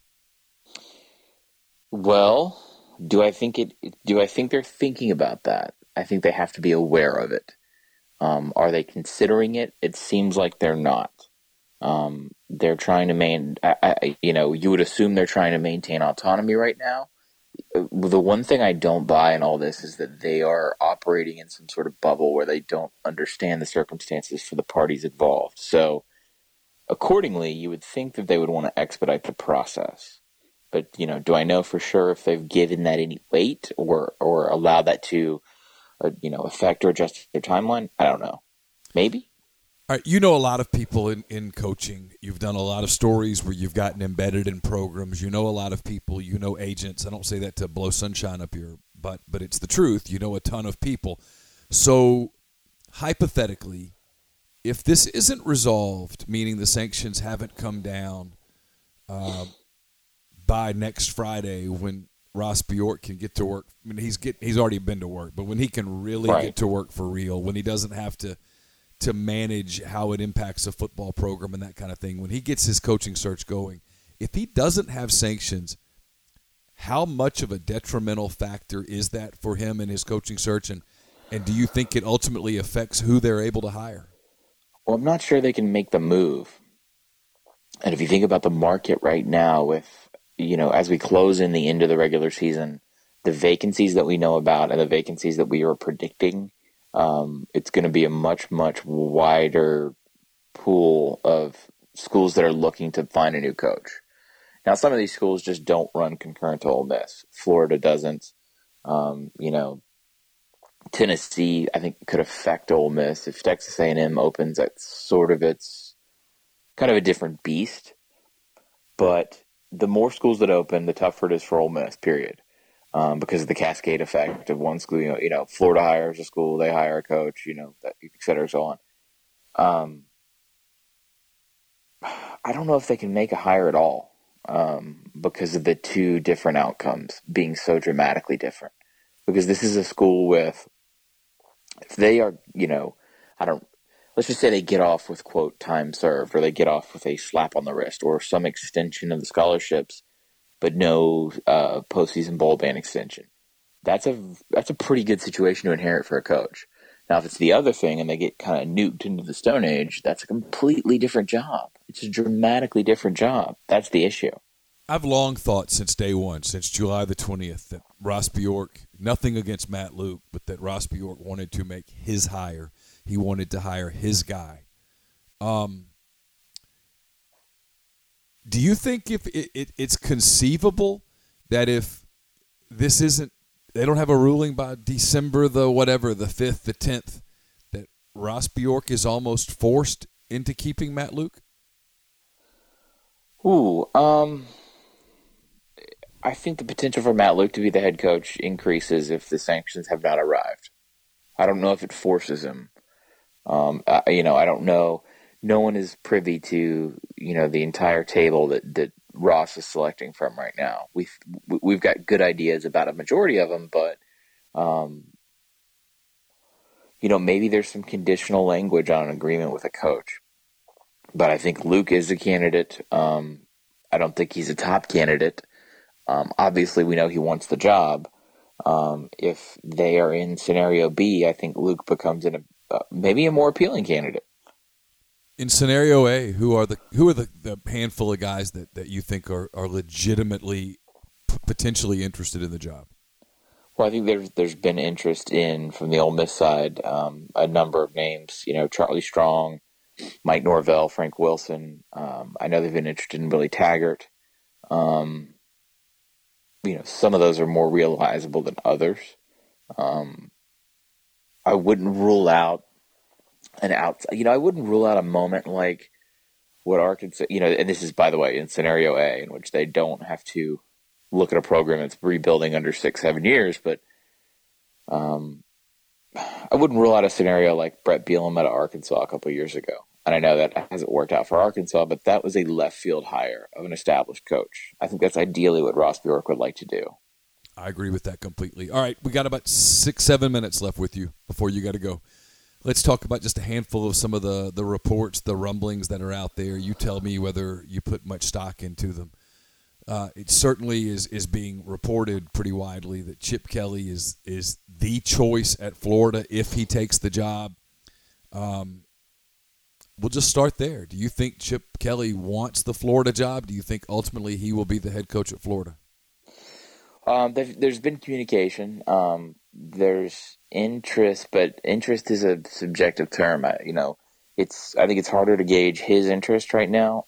Well, do I think they're thinking about that? I think they have to be aware of it. Are they considering it? It seems like they're not. They're trying to you would assume they're trying to maintain autonomy right now. The one thing I don't buy in all this is that they are operating in some sort of bubble where they don't understand the circumstances for the parties involved. So accordingly, you would think that they would want to expedite the process. But, do I know for sure if they've given that any weight or allowed that to, affect or adjust their timeline? I don't know. Maybe. All right, a lot of people in coaching. You've done a lot of stories where you've gotten embedded in programs. A lot of people. Agents. I don't say that to blow sunshine up your butt, but it's the truth. A ton of people. So, hypothetically, if this isn't resolved, meaning the sanctions haven't come down by next Friday when Ross Bjork can get to work. I mean, he's already been to work, but when he can really get to work for real, when he doesn't have to manage how it impacts a football program and that kind of thing, when he gets his coaching search going, if he doesn't have sanctions, how much of a detrimental factor is that for him in his coaching search, and do you think it ultimately affects who they're able to hire? Well, I'm not sure they can make the move. And if you think about the market right now with, as we close in the end of the regular season, the vacancies that we know about and the vacancies that we are predicting, it's going to be a much, much wider pool of schools that are looking to find a new coach. Now, some of these schools just don't run concurrent to Ole Miss. Florida doesn't. Tennessee, I think, could affect Ole Miss. If Texas A&M opens, it's kind of a different beast. But the more schools that open, the tougher it is for Ole Miss, period. Because of the cascade effect of one school, Florida hires a school, they hire a coach, et cetera, so on. I don't know if they can make a hire at all because of the two different outcomes being so dramatically different. Because this is a school with, if they are, let's just say they get off with, quote, time served, or they get off with a slap on the wrist or some extension of the scholarships, but no postseason bowl ban extension. That's a pretty good situation to inherit for a coach. Now, if it's the other thing and they get kind of nuked into the Stone Age, that's a completely different job. It's a dramatically different job. That's the issue. I've long thought since day one, since July the 20th, that Ross Bjork, nothing against Matt Luke, but that Ross Bjork wanted to make his hire. He wanted to hire his guy. Do you think if it's conceivable that if this isn't, they don't have a ruling by December the 5th, the 10th, that Ross Bjork is almost forced into keeping Matt Luke? I think the potential for Matt Luke to be the head coach increases if the sanctions have not arrived. I don't know if it forces him. I don't know. No one is privy to, the entire table that Ross is selecting from right now. We've got good ideas about a majority of them, but, maybe there's some conditional language on an agreement with a coach. But I think Luke is a candidate. I don't think he's a top candidate. Obviously, we know he wants the job. If they are in scenario B, I think Luke becomes maybe a more appealing candidate. In scenario A, who are the handful of guys that you think are legitimately potentially interested in the job? Well, I think there's been interest from the Ole Miss side, a number of names. Charlie Strong, Mike Norvell, Frank Wilson. I know they've been interested in Willie Taggart. Some of those are more realizable than others. I wouldn't rule out I wouldn't rule out a moment like what Arkansas, and this is, by the way, in scenario A, in which they don't have to look at a program that's rebuilding under 6-7 years, but I wouldn't rule out a scenario like Brett Bielema at Arkansas a couple of years ago. And I know that hasn't worked out for Arkansas, but that was a left field hire of an established coach. I think that's ideally what Ross Bjork would like to do. I agree with that completely. All right, we got about 6-7 minutes left with you before you got to go. Let's talk about just a handful of some of the reports, the rumblings that are out there. You tell me whether you put much stock into them. It certainly is being reported pretty widely that Chip Kelly is the choice at Florida if he takes the job. We'll just start there. Do you think Chip Kelly wants the Florida job? Do you think ultimately he will be the head coach at Florida? There's been communication. There's interest, but interest is a subjective term. I think it's harder to gauge his interest right now.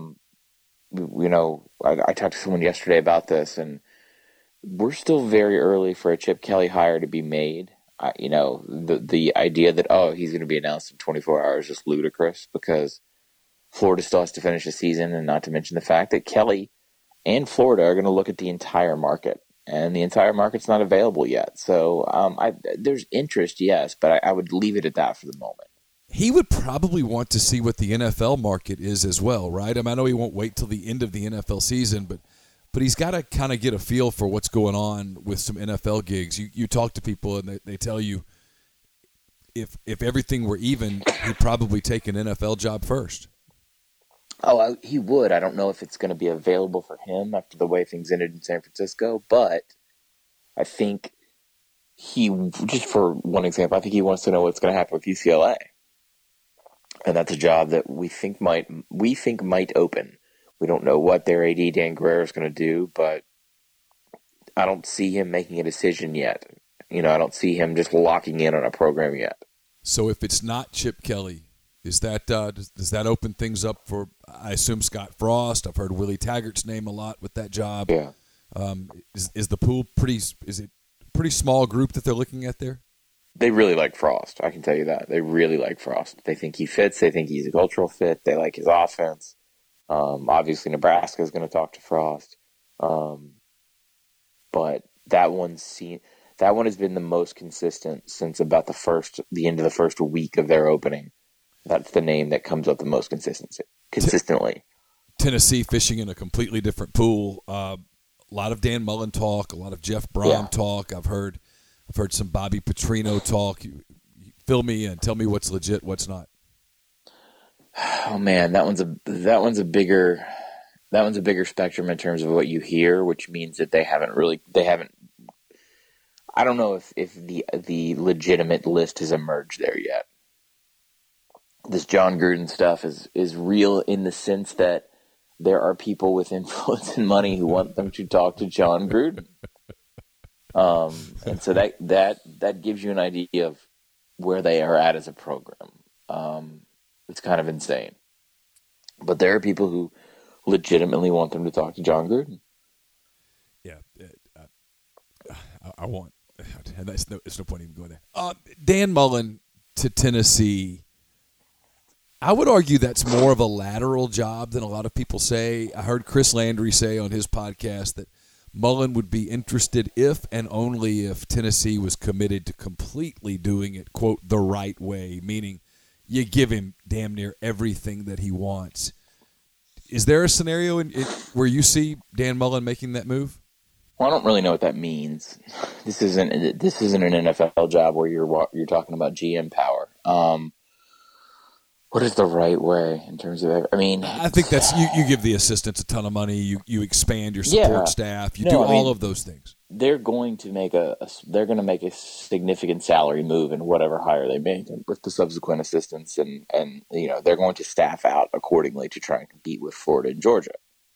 I talked to someone yesterday about this, and we're still very early for a Chip Kelly hire to be made. The idea that, he's going to be announced in 24 hours is ludicrous because Florida still has to finish the season, and not to mention the fact that Kelly and Florida are going to look at the entire market, and the entire market's not available yet. So there's interest, yes, but I would leave it at that for the moment. He would probably want to see what the NFL market is as well, right? I know he won't wait till the end of the NFL season, but he's got to kind of get a feel for what's going on with some NFL gigs. You talk to people, and they tell you if everything were even, he'd probably take an NFL job first. Oh, he would. I don't know if it's going to be available for him after the way things ended in San Francisco, but I think just for one example, I think he wants to know what's going to happen with UCLA. And that's a job that we think might open. We don't know what their AD Dan Guerrero is going to do, but I don't see him making a decision yet. I don't see him just locking in on a program yet. So if it's not Chip Kelly, is that does that open things up for, I assume, Scott Frost? I've heard Willie Taggart's name a lot with that job. Yeah. Is the pool is it a pretty small group that they're looking at there? They really like Frost. I can tell you that. They really like Frost. They think he fits. They think he's a cultural fit. They like his offense. Obviously, Nebraska is going to talk to Frost. But that one has been the most consistent since about the end of the first week of their opening. That's the name that comes up the most consistently. Tennessee fishing in a completely different pool. A lot of Dan Mullen talk, a lot of Jeff Brom talk. I've heard some Bobby Petrino talk. You fill me in. Tell me what's legit, what's not. Oh man, that one's a bigger spectrum in terms of what you hear, which means that they haven't. I don't know if the legitimate list has emerged there yet. This John Gruden stuff is real in the sense that there are people with influence and money who want them to talk to John Gruden. And so that gives you an idea of where they are at as a program. It's kind of insane. But there are people who legitimately want them to talk to John Gruden. Yeah, I want. It's no point even going there. Dan Mullen to Tennessee. I would argue that's more of a lateral job than a lot of people say. I heard Chris Landry say on his podcast that Mullen would be interested if and only if Tennessee was committed to completely doing it, quote, the right way, meaning you give him damn near everything that he wants. Is there a scenario where you see Dan Mullen making that move? Well, I don't really know what that means. This isn't an NFL job where you're talking about GM power. What is the right way in terms of? I mean, I think that's you give the assistants a ton of money. You expand your support staff. You do all of those things. They're going to make a significant salary move in whatever hire they make with the subsequent assistants, and they're going to staff out accordingly to try and compete with Florida and Georgia.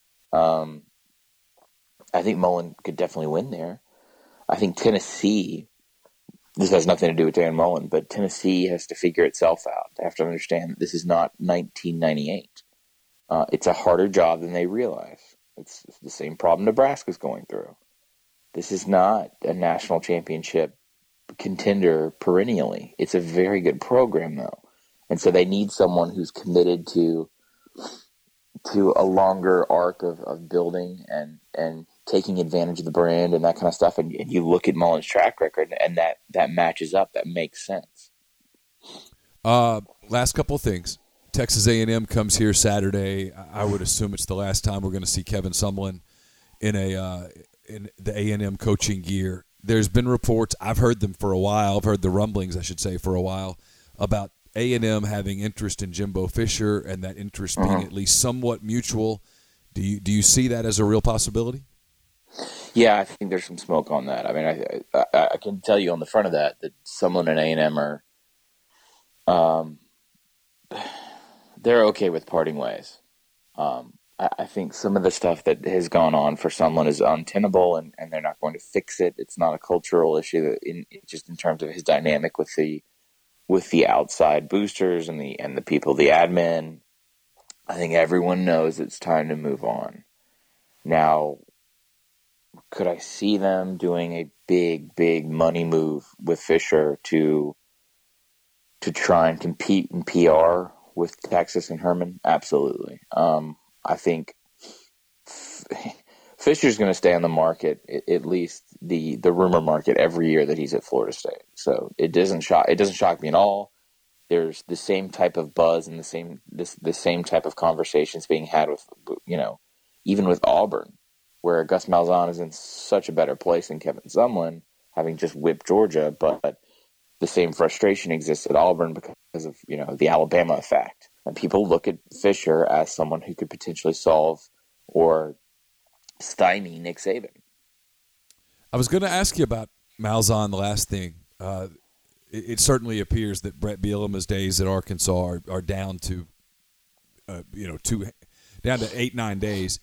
I think Mullen could definitely win there. I think Tennessee. This has nothing to do with Dan Mullen, but Tennessee has to figure itself out. They have to understand that this is not 1998. It's a harder job than they realize. It's the same problem Nebraska's going through. This is not a national championship contender perennially. It's a very good program, though. And so they need someone who's committed to a longer arc of building and taking advantage of the brand and that kind of stuff. And you look at Mullen's track record, and that matches up. That makes sense. Last couple of things. Texas A&M comes here Saturday. I would assume it's the last time we're going to see Kevin Sumlin in the A&M coaching gear. There's been reports. I've heard them for a while. I've heard the rumblings, I should say, for a while about A&M having interest in Jimbo Fisher, and that interest being at least somewhat mutual. Do you see that as a real possibility? Yeah, I think there's some smoke on that. I mean, I can tell you on the front of that someone in A&M are, they're okay with parting ways. I think some of the stuff that has gone on for Sumlin is untenable, and they're not going to fix it. It's not a cultural issue just in terms of his dynamic with the outside boosters and the people, the admin. I think everyone knows it's time to move on. Now, could I see them doing a big money move with Fisher to try and compete in PR with Texas and Herman? Absolutely. I think Fisher's going to stay on the market, at least the rumor market, every year that he's at Florida State. So it doesn't shock me at all. There's the same type of buzz and the same type of conversations being had with, even with Auburn, where Gus Malzahn is in such a better place than Kevin Sumlin, having just whipped Georgia, but the same frustration exists at Auburn because of, the Alabama effect. And people look at Fisher as someone who could potentially solve or stymie Nick Saban. I was going to ask you about Malzahn, the last thing. It certainly appears that Brett Bielema's days at Arkansas are down to, down to 8-9 days.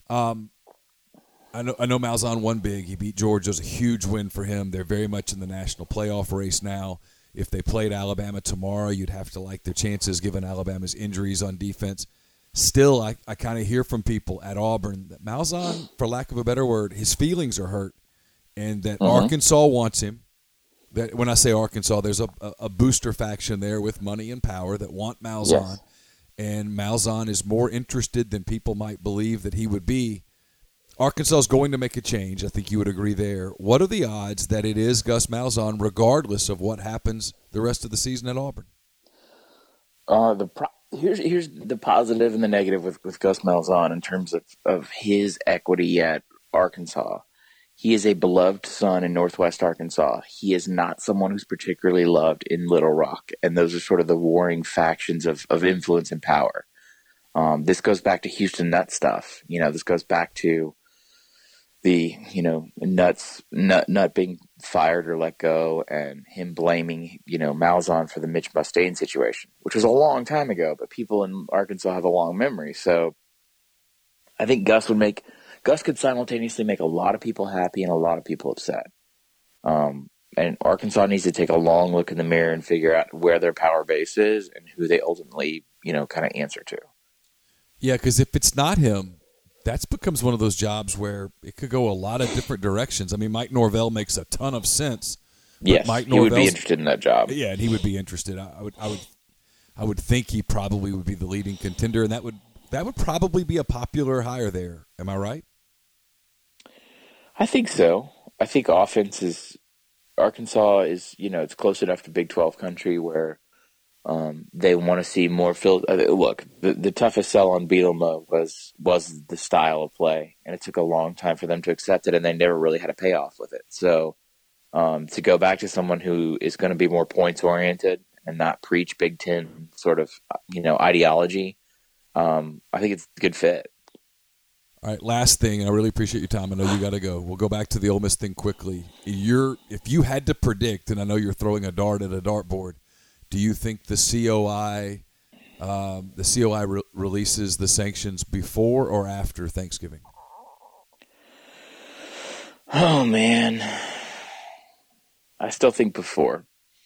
I know Malzahn won big. He beat Georgia. It was a huge win for him. They're very much in the national playoff race now. If they played Alabama tomorrow, you'd have to like their chances given Alabama's injuries on defense. Still, I kind of hear from people at Auburn that Malzahn, for lack of a better word, his feelings are hurt, and that Arkansas wants him. That when I say Arkansas, there's a booster faction there with money and power that want Malzahn, yes. And Malzahn is more interested than people might believe that he would be. Arkansas is going to make a change. I think you would agree there. What are the odds that it is Gus Malzahn, regardless of what happens the rest of the season at Auburn? Here's the positive and the negative with Gus Malzahn in terms of his equity at Arkansas. He is a beloved son in Northwest Arkansas. He is not someone who's particularly loved in Little Rock, and those are sort of the warring factions of influence and power. This goes back to Houston Nutt stuff. This goes back to the, Nutt being fired or let go, and him blaming, Malzahn for the Mitch Mustaine situation, which was a long time ago, but people in Arkansas have a long memory. So I think Gus could simultaneously make a lot of people happy and a lot of people upset. And Arkansas needs to take a long look in the mirror and figure out where their power base is and who they ultimately, kind of answer to. Yeah, because if it's not him, that becomes one of those jobs where it could go a lot of different directions. I mean, Mike Norvell makes a ton of sense. Yes, he would be interested in that job. Yeah, and he would be interested. I would think he probably would be the leading contender, and that would probably be a popular hire there. Am I right? I think so. I think Arkansas is, it's close enough to Big 12 country where they want to see more field. Look, the toughest sell on Bielema was the style of play, and it took a long time for them to accept it, and they never really had a payoff with it. So to go back to someone who is going to be more points oriented and not preach Big Ten sort of ideology, I think it's a good fit. All right, last thing, and I really appreciate your time. I know you got to go. We'll go back to the Ole Miss thing quickly. If you had to predict, and I know you're throwing a dart at a dartboard, do you think the COI releases the sanctions before or after Thanksgiving? Oh man, I still think before.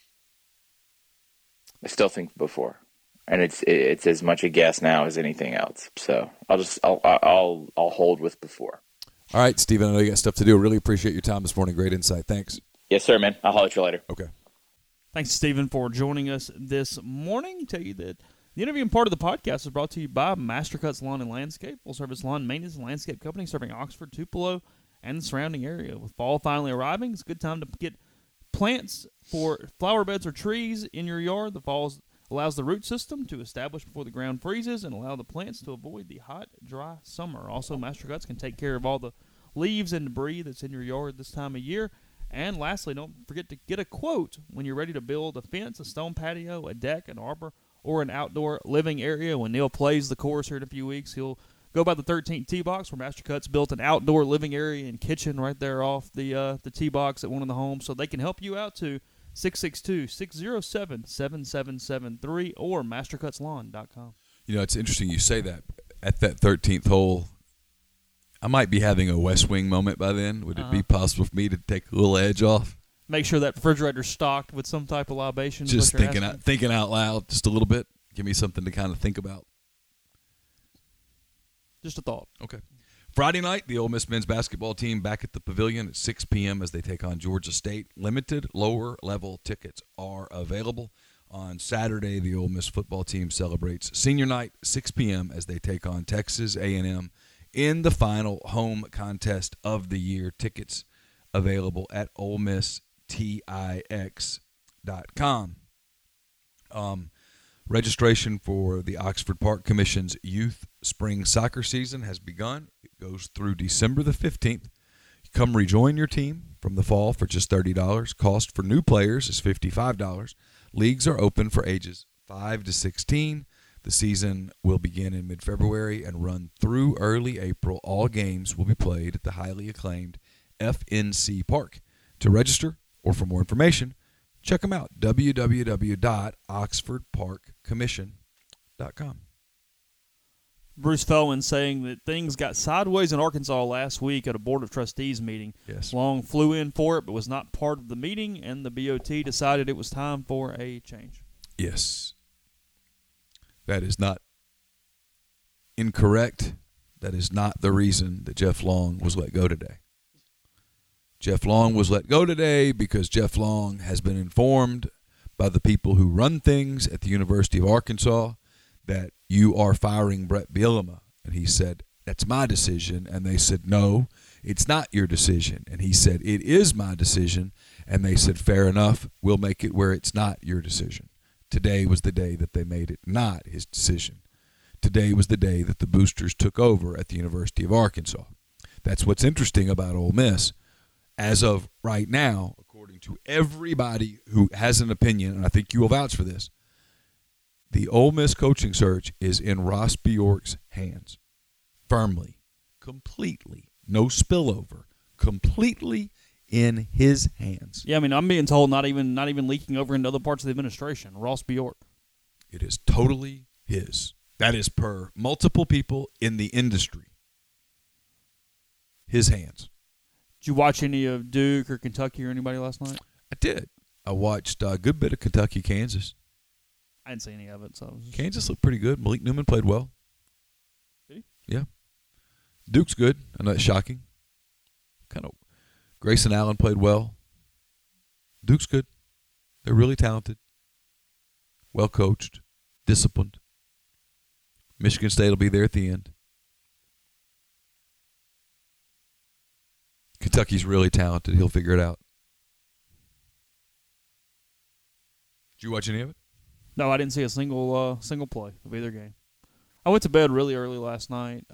And it's as much a guess now as anything else. So I'll hold with before. All right, Stephen, I know you got stuff to do. Really appreciate your time this morning. Great insight. Thanks. Yes, sir, man. I'll holler at you later. Okay. Thanks, Stephen, for joining us this morning. Tell you that the interviewing part of the podcast is brought to you by Mastercuts Lawn and Landscape, full-service lawn maintenance and landscape company serving Oxford, Tupelo, and the surrounding area. With fall finally arriving, it's a good time to get plants for flower beds or trees in your yard. The fall allows the root system to establish before the ground freezes and allow the plants to avoid the hot, dry summer. Also, Mastercuts can take care of all the leaves and debris that's in your yard this time of year. And lastly, don't forget to get a quote when you're ready to build a fence, a stone patio, a deck, an arbor, or an outdoor living area. When Neil plays the course here in a few weeks, he'll go by the 13th tee box where Mastercuts built an outdoor living area and kitchen right there off the tee box at one of the homes. So they can help you out too. 662-607-7773 or mastercutslawn.com. It's interesting you say that. At that 13th hole, I might be having a West Wing moment by then. Would it be possible for me to take a little edge off? Make sure that refrigerator's stocked with some type of libation. Just thinking out loud just a little bit. Give me something to kind of think about. Just a thought. Okay. Friday night, the Ole Miss men's basketball team back at the Pavilion at 6 p.m. as they take on Georgia State. Limited lower-level tickets are available. On Saturday, the Ole Miss football team celebrates senior night, 6 p.m. as they take on Texas A&M in the final home contest of the year. Tickets available at OleMissTix.com. Registration for the Oxford Park Commission's Youth Spring Soccer season has begun. It goes through December the 15th. Come rejoin your team from the fall for just $30. Cost for new players is $55. Leagues are open for ages 5 to 16. The season will begin in mid-February and run through early April. All games will be played at the highly acclaimed FNC Park. To register or for more information, check them out, www.oxfordparkcommission.com. Bruce Feldman saying that things got sideways in Arkansas last week at a Board of Trustees meeting. Yes. Long flew in for it but was not part of the meeting, and the BOT decided it was time for a change. Yes. That is not incorrect. That is not the reason that Jeff Long was let go today. Jeff Long was let go today because Jeff Long has been informed by the people who run things at the University of Arkansas that you are firing Brett Bielema. And he said, that's my decision. And they said, no, it's not your decision. And he said, it is my decision. And they said, fair enough, we'll make it where it's not your decision. Today was the day that they made it not his decision. Today was the day that the boosters took over at the University of Arkansas. That's what's interesting about Ole Miss. As of right now, according to everybody who has an opinion, and I think you will vouch for this, the Ole Miss coaching search is in Ross Bjork's hands. Firmly. Completely. No spillover. Completely in his hands. Yeah, I mean, I'm being told not even leaking over into other parts of the administration. Ross Bjork. It is totally his. That is per multiple people in the industry. his hands. Did you watch any of Duke or Kentucky or anybody last night? I did. I watched a good bit of Kentucky, Kansas. I didn't see any of it. So Kansas looked pretty good. Malik Newman played well. Did he? Yeah. Duke's good. I know that's shocking. Grayson Allen played well. Duke's good. They're really talented. Well coached. Disciplined. Michigan State will be there at the end. Kentucky's really talented. He'll figure it out. Did you watch any of it? No, I didn't see a single play of either game. I went to bed really early last night.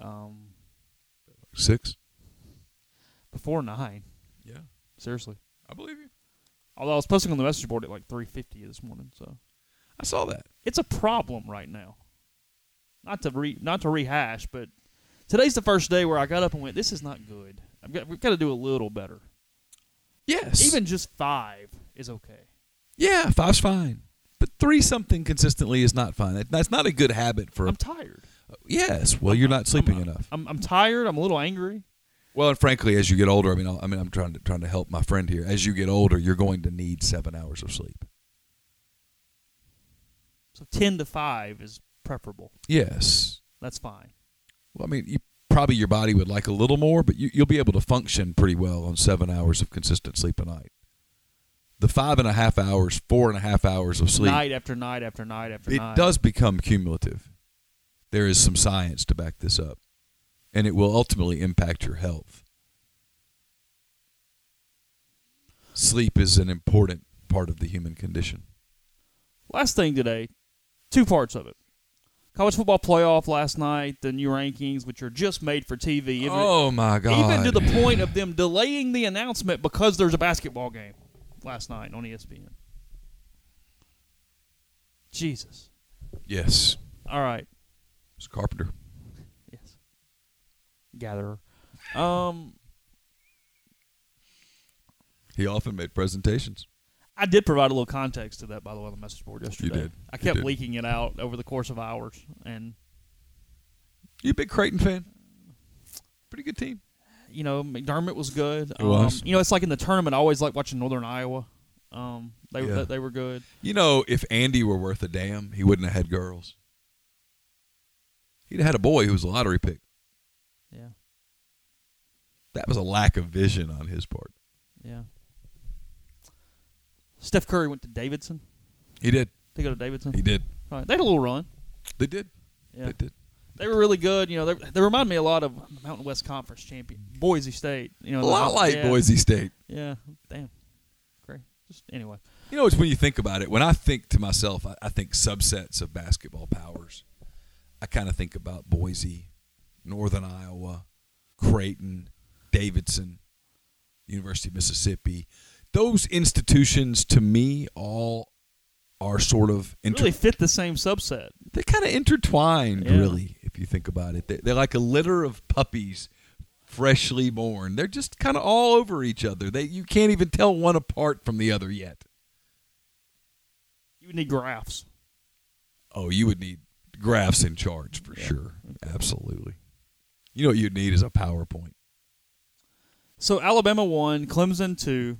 6? Before 9. Yeah. Seriously. I believe you. Although I was posting on the message board at like 3:50 this morning, so I saw that. it's a problem right now. Not to rehash, but today's the first day where I got up and went, "This is not good. We've got to do a little better." Yes. Even just 5 is okay. Yeah, 5's fine. But 3-something consistently is not fine. That's not a good habit for. I'm tired. Yes. Well, you're not sleeping enough. I'm tired. I'm a little angry. Well, and frankly, as you get older, I'm trying to help my friend here. As you get older, you're going to need 7 hours of sleep. So 10 to 5 is preferable. Yes. That's fine. Well, probably your body would like a little more, but you'll be able to function pretty well on 7 hours of consistent sleep a night. The 5.5 hours, 4.5 hours of sleep. Night after night after night after night. It does become cumulative. There is some science to back this up, and it will ultimately impact your health. Sleep is an important part of the human condition. Last thing today, 2 parts of it. College football playoff last night, the new rankings, which are just made for TV. My God. Even to the point of them delaying the announcement because there's a basketball game last night on ESPN. Jesus. Yes. All right. It's Carpenter. Yes. Gatherer. He often made presentations. I did provide a little context to that, by the way, on the message board yesterday. You did. I kept did. leaking it out over the course of hours. And You a big Creighton fan? Pretty good team. McDermott was good. It was. It's like in the tournament, I always like watching Northern Iowa. They were good. If Andy were worth a damn, he wouldn't have had girls. He'd have had a boy who was a lottery pick. Yeah. That was a lack of vision on his part. Yeah. Steph Curry went to Davidson. He did. They go to Davidson. He did. All right. They had a little run. They did. Yeah. They did. They were really good. They remind me a lot of the Mountain West Conference champion Boise State. A lot like Boise State. Yeah. Damn. Great. Just anyway. It's when you think about it. When I think to myself, I think subsets of basketball powers. I kind of think about Boise, Northern Iowa, Creighton, Davidson, University of Mississippi. Those institutions, to me, all are sort of really fit the same subset. They're kind of intertwined, Yeah. really, if you think about it. They're like a litter of puppies, freshly born. They're just kind of all over each other. You can't even tell one apart from the other yet. You would need graphs. Oh, you would need graphs in charge for sure. Absolutely. You know what you'd need is a PowerPoint. So Alabama 1, Clemson 2.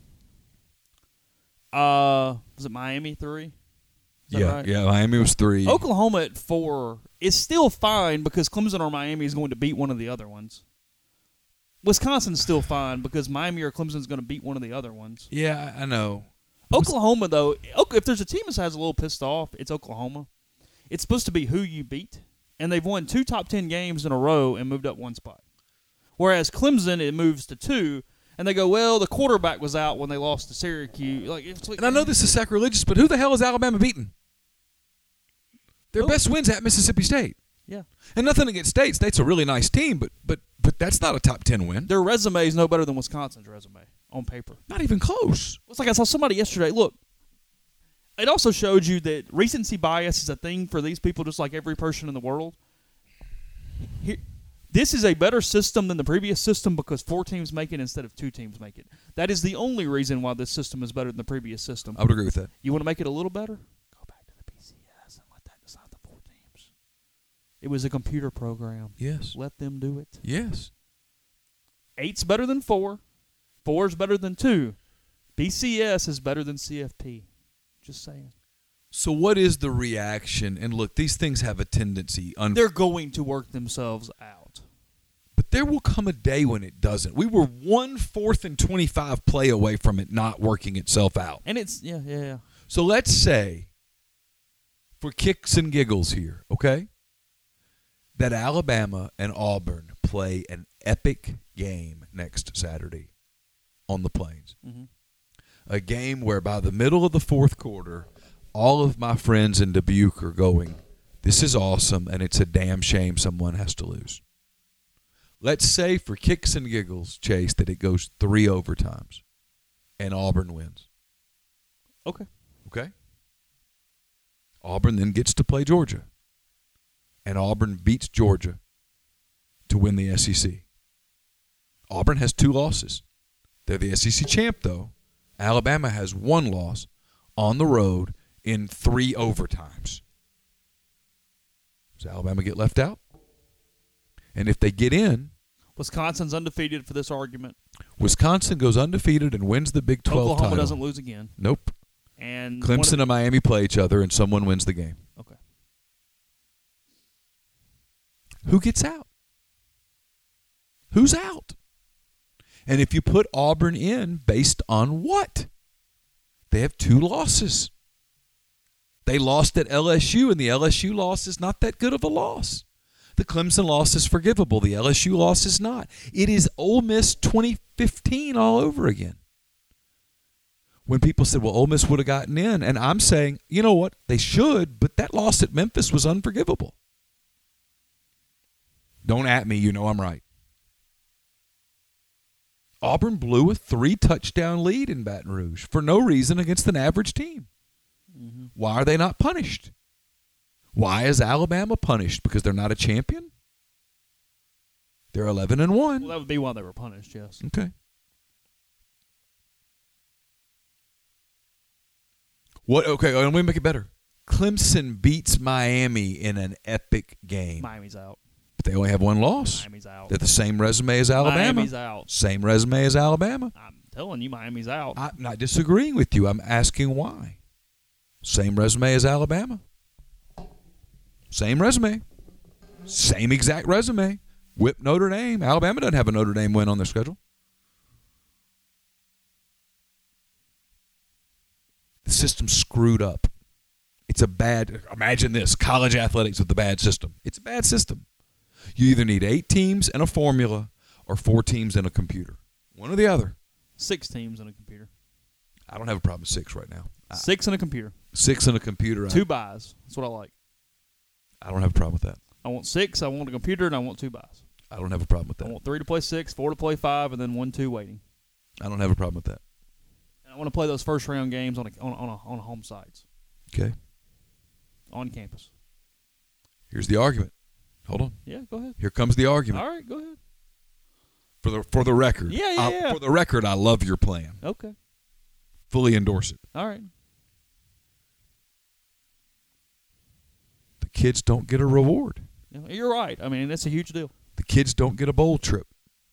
Was it Miami 3? Right? Yeah. Miami was 3. Oklahoma at 4 is still fine because Clemson or Miami is going to beat one of the other ones. Wisconsin's still fine because Miami or Clemson is going to beat one of the other ones. Yeah, I know. Oklahoma, though, if there's a team that has a little pissed off, it's Oklahoma. It's supposed to be who you beat, and they've won 2 top 10 games in a row and moved up 1 spot. Whereas Clemson, it moves to 2, and they go, well, the quarterback was out when they lost to Syracuse. And I know this is sacrilegious, but who the hell is Alabama beating? Their best wins at Mississippi State. Yeah. And nothing against State. State's a really nice team, but that's not a top 10 win. Their resume is no better than Wisconsin's resume on paper. Not even close. It's like I saw somebody yesterday. Look, it also showed you that recency bias is a thing for these people just like every person in the world. This is a better system than the previous system because 4 teams make it instead of 2 teams make it. That is the only reason why this system is better than the previous system. I would agree with that. You want to make it a little better? Go back to the BCS and let that decide the 4 teams. It was a computer program. Yes. Let them do it. Yes. 8's better than 4. 4's better than 2. BCS is better than CFP. Just saying. So what is the reaction? And look, these things have a tendency. They're going to work themselves out. But there will come a day when it doesn't. We were 1 4th and 25 play away from it not working itself out. And it's, yeah. So let's say, for kicks and giggles here, okay, that Alabama and Auburn play an epic game next Saturday on the Plains. Mm-hmm. A game where by the middle of the fourth quarter, all of my friends in Dubuque are going, this is awesome, and it's a damn shame someone has to lose. Let's say for kicks and giggles, Chase, that it goes 3 overtimes and Auburn wins. Okay. Okay? Auburn then gets to play Georgia. And Auburn beats Georgia to win the SEC. Auburn has 2 losses. They're the SEC champ, though. Alabama has 1 loss on the road in 3 overtimes. Does Alabama get left out? And if they get in, Wisconsin's undefeated for this argument. Wisconsin goes undefeated and wins the Big 12 Oklahoma title. doesn't lose again. Nope. And Clemson and Miami play each other, and someone wins the game. Okay. Who gets out? Who's out? And if you put Auburn in based on what? They have 2 losses. They lost at LSU, and the LSU loss is not that good of a loss. The Clemson loss is forgivable. The LSU loss is not. It is Ole Miss 2015 all over again. When people said, well, Ole Miss would have gotten in, and I'm saying, you know what? They should, but that loss at Memphis was unforgivable. Don't at me. You know I'm right. Auburn blew a 3-touchdown lead in Baton Rouge for no reason against an average team. Mm-hmm. Why are they not punished? Why is Alabama punished? Because they're not a champion? They're 11-1. Well, that would be why they were punished, yes. Okay. What? Okay, let me make it better. Clemson beats Miami in an epic game. Miami's out. But they only have 1 loss. Miami's out. They're the same resume as Alabama. Miami's out. Same resume as Alabama. I'm telling you, Miami's out. I'm not disagreeing with you. I'm asking why. Same resume as Alabama. Same resume. Same exact resume. Whip Notre Dame. Alabama doesn't have a Notre Dame win on their schedule. The system's screwed up. It's a bad, imagine this, college athletics with a bad system. It's a bad system. You either need 8 teams and a formula or 4 teams and a computer. One or the other. 6 teams and a computer. I don't have a problem with 6 right now. 6 and a computer. 6 and a computer. 2 buys. That's what I like. I don't have a problem with that. I want 6, I want a computer, and I want 2 buys. I don't have a problem with that. I want 3 to play 6, 4 to play 5, and then 1, 2 waiting. I don't have a problem with that. And I want to play those first round games on a home sites. Okay. On campus. Here's the argument. Hold on. Yeah, go ahead. Here comes the argument. All right, go ahead. For the record. Yeah. For the record, I love your plan. Okay. Fully endorse it. All right. The kids don't get a reward. You're right. I mean, that's a huge deal. The kids don't get a bowl trip.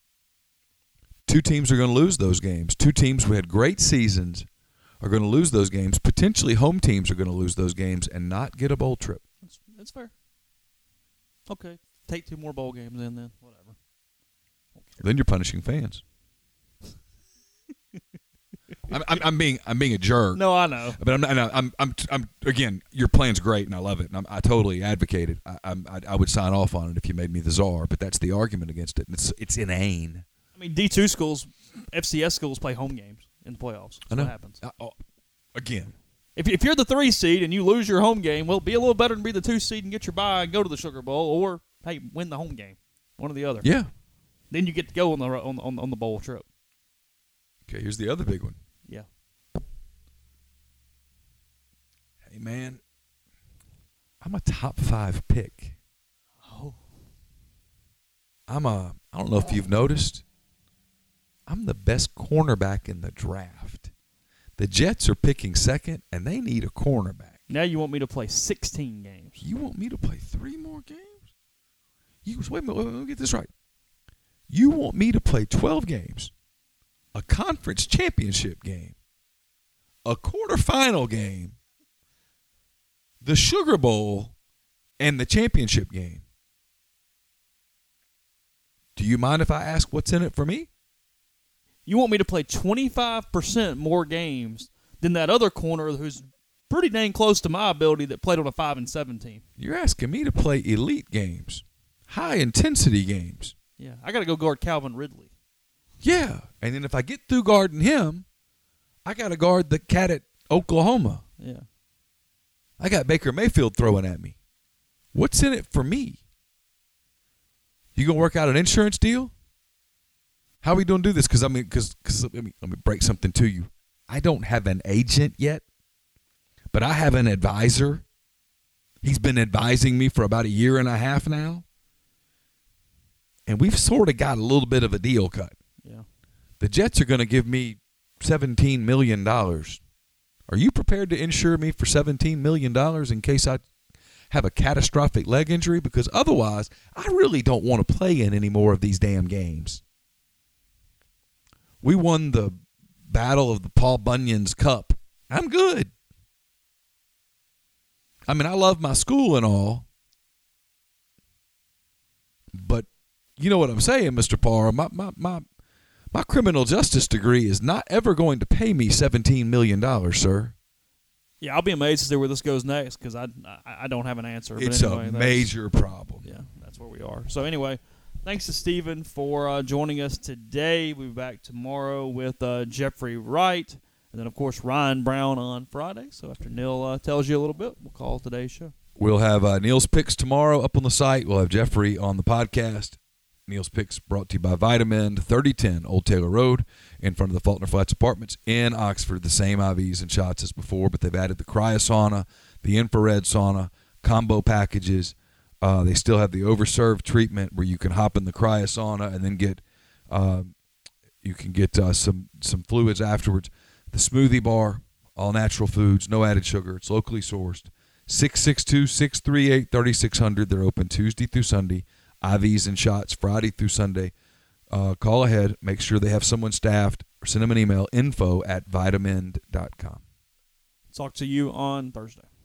2 teams are going to lose those games. 2 teams who had great seasons are going to lose those games. Potentially home teams are going to lose those games and not get a bowl trip. That's fair. Okay. Take 2 more bowl games in then. Whatever. Then you're punishing fans. I'm being a jerk. No, I know. But I'm again. Your plan's great, and I love it. And I totally advocate it. I would sign off on it if you made me the czar. But that's the argument against it. It's inane. I mean, D2 schools, FCS schools play home games in the playoffs. That's what happens. Again, if you're the 3 seed and you lose your home game, well, be a little better than be the 2 seed and get your bye and go to the Sugar Bowl, or hey, win the home game, one or the other. Yeah. Then you get to go on the bowl trip. Okay, here's the other big one. Yeah. Hey man, I'm a top 5 pick. Oh. I don't know if you've noticed, I'm the best cornerback in the draft. The Jets are picking second, and they need a cornerback. Now you want me to play 16 games. You want me to play 3 more games? Wait a minute, let me get this right. You want me to play 12 games, a conference championship game, a quarterfinal game, the Sugar Bowl, and the championship game. Do you mind if I ask what's in it for me? You want me to play 25% more games than that other corner who's pretty dang close to my ability that played on a 5-7 team. You're asking me to play elite games, high-intensity games. Yeah, I got to go guard Calvin Ridley. Yeah, and then if I get through guarding him, I got to guard the cat at Oklahoma. Yeah. I got Baker Mayfield throwing at me. What's in it for me? You going to work out an insurance deal? How are we going to do this? Because let me break something to you. I don't have an agent yet, but I have an advisor. He's been advising me for about a year and a half now. And we've sort of got a little bit of a deal cut. Yeah. The Jets are going to give me $17 million. Are you prepared to insure me for $17 million in case I have a catastrophic leg injury? Because otherwise, I really don't want to play in any more of these damn games. We won the Battle of the Paul Bunyan's Cup. I'm good. I mean, I love my school and all, but you know what I'm saying, Mr. Parr. My criminal justice degree is not ever going to pay me $17 million, sir. Yeah, I'll be amazed to see where this goes next because I don't have an answer. But It's anyway, a major problem. Yeah, that's where we are. So anyway, thanks to Stephen for joining us today. We'll be back tomorrow with Jeffrey Wright. And then, of course, Ryan Brown on Friday. So after Neil tells you a little bit, we'll call today's show. We'll have Neil's Picks tomorrow up on the site. We'll have Jeffrey on the podcast. Neil's Picks brought to you by Vitamin, 3010 Old Taylor Road in front of the Faulkner Flats Apartments in Oxford. The same IVs and shots as before, but they've added the cryosauna, the infrared sauna, combo packages. They still have the overserved treatment where you can hop in the cryosauna and then get some fluids afterwards. The smoothie bar, all natural foods, no added sugar. It's locally sourced. 662-638-3600. They're open Tuesday through Sunday. IVs and shots Friday through Sunday. Call ahead. Make sure they have someone staffed or send them an email, info@vitamin.com. Talk to you on Thursday.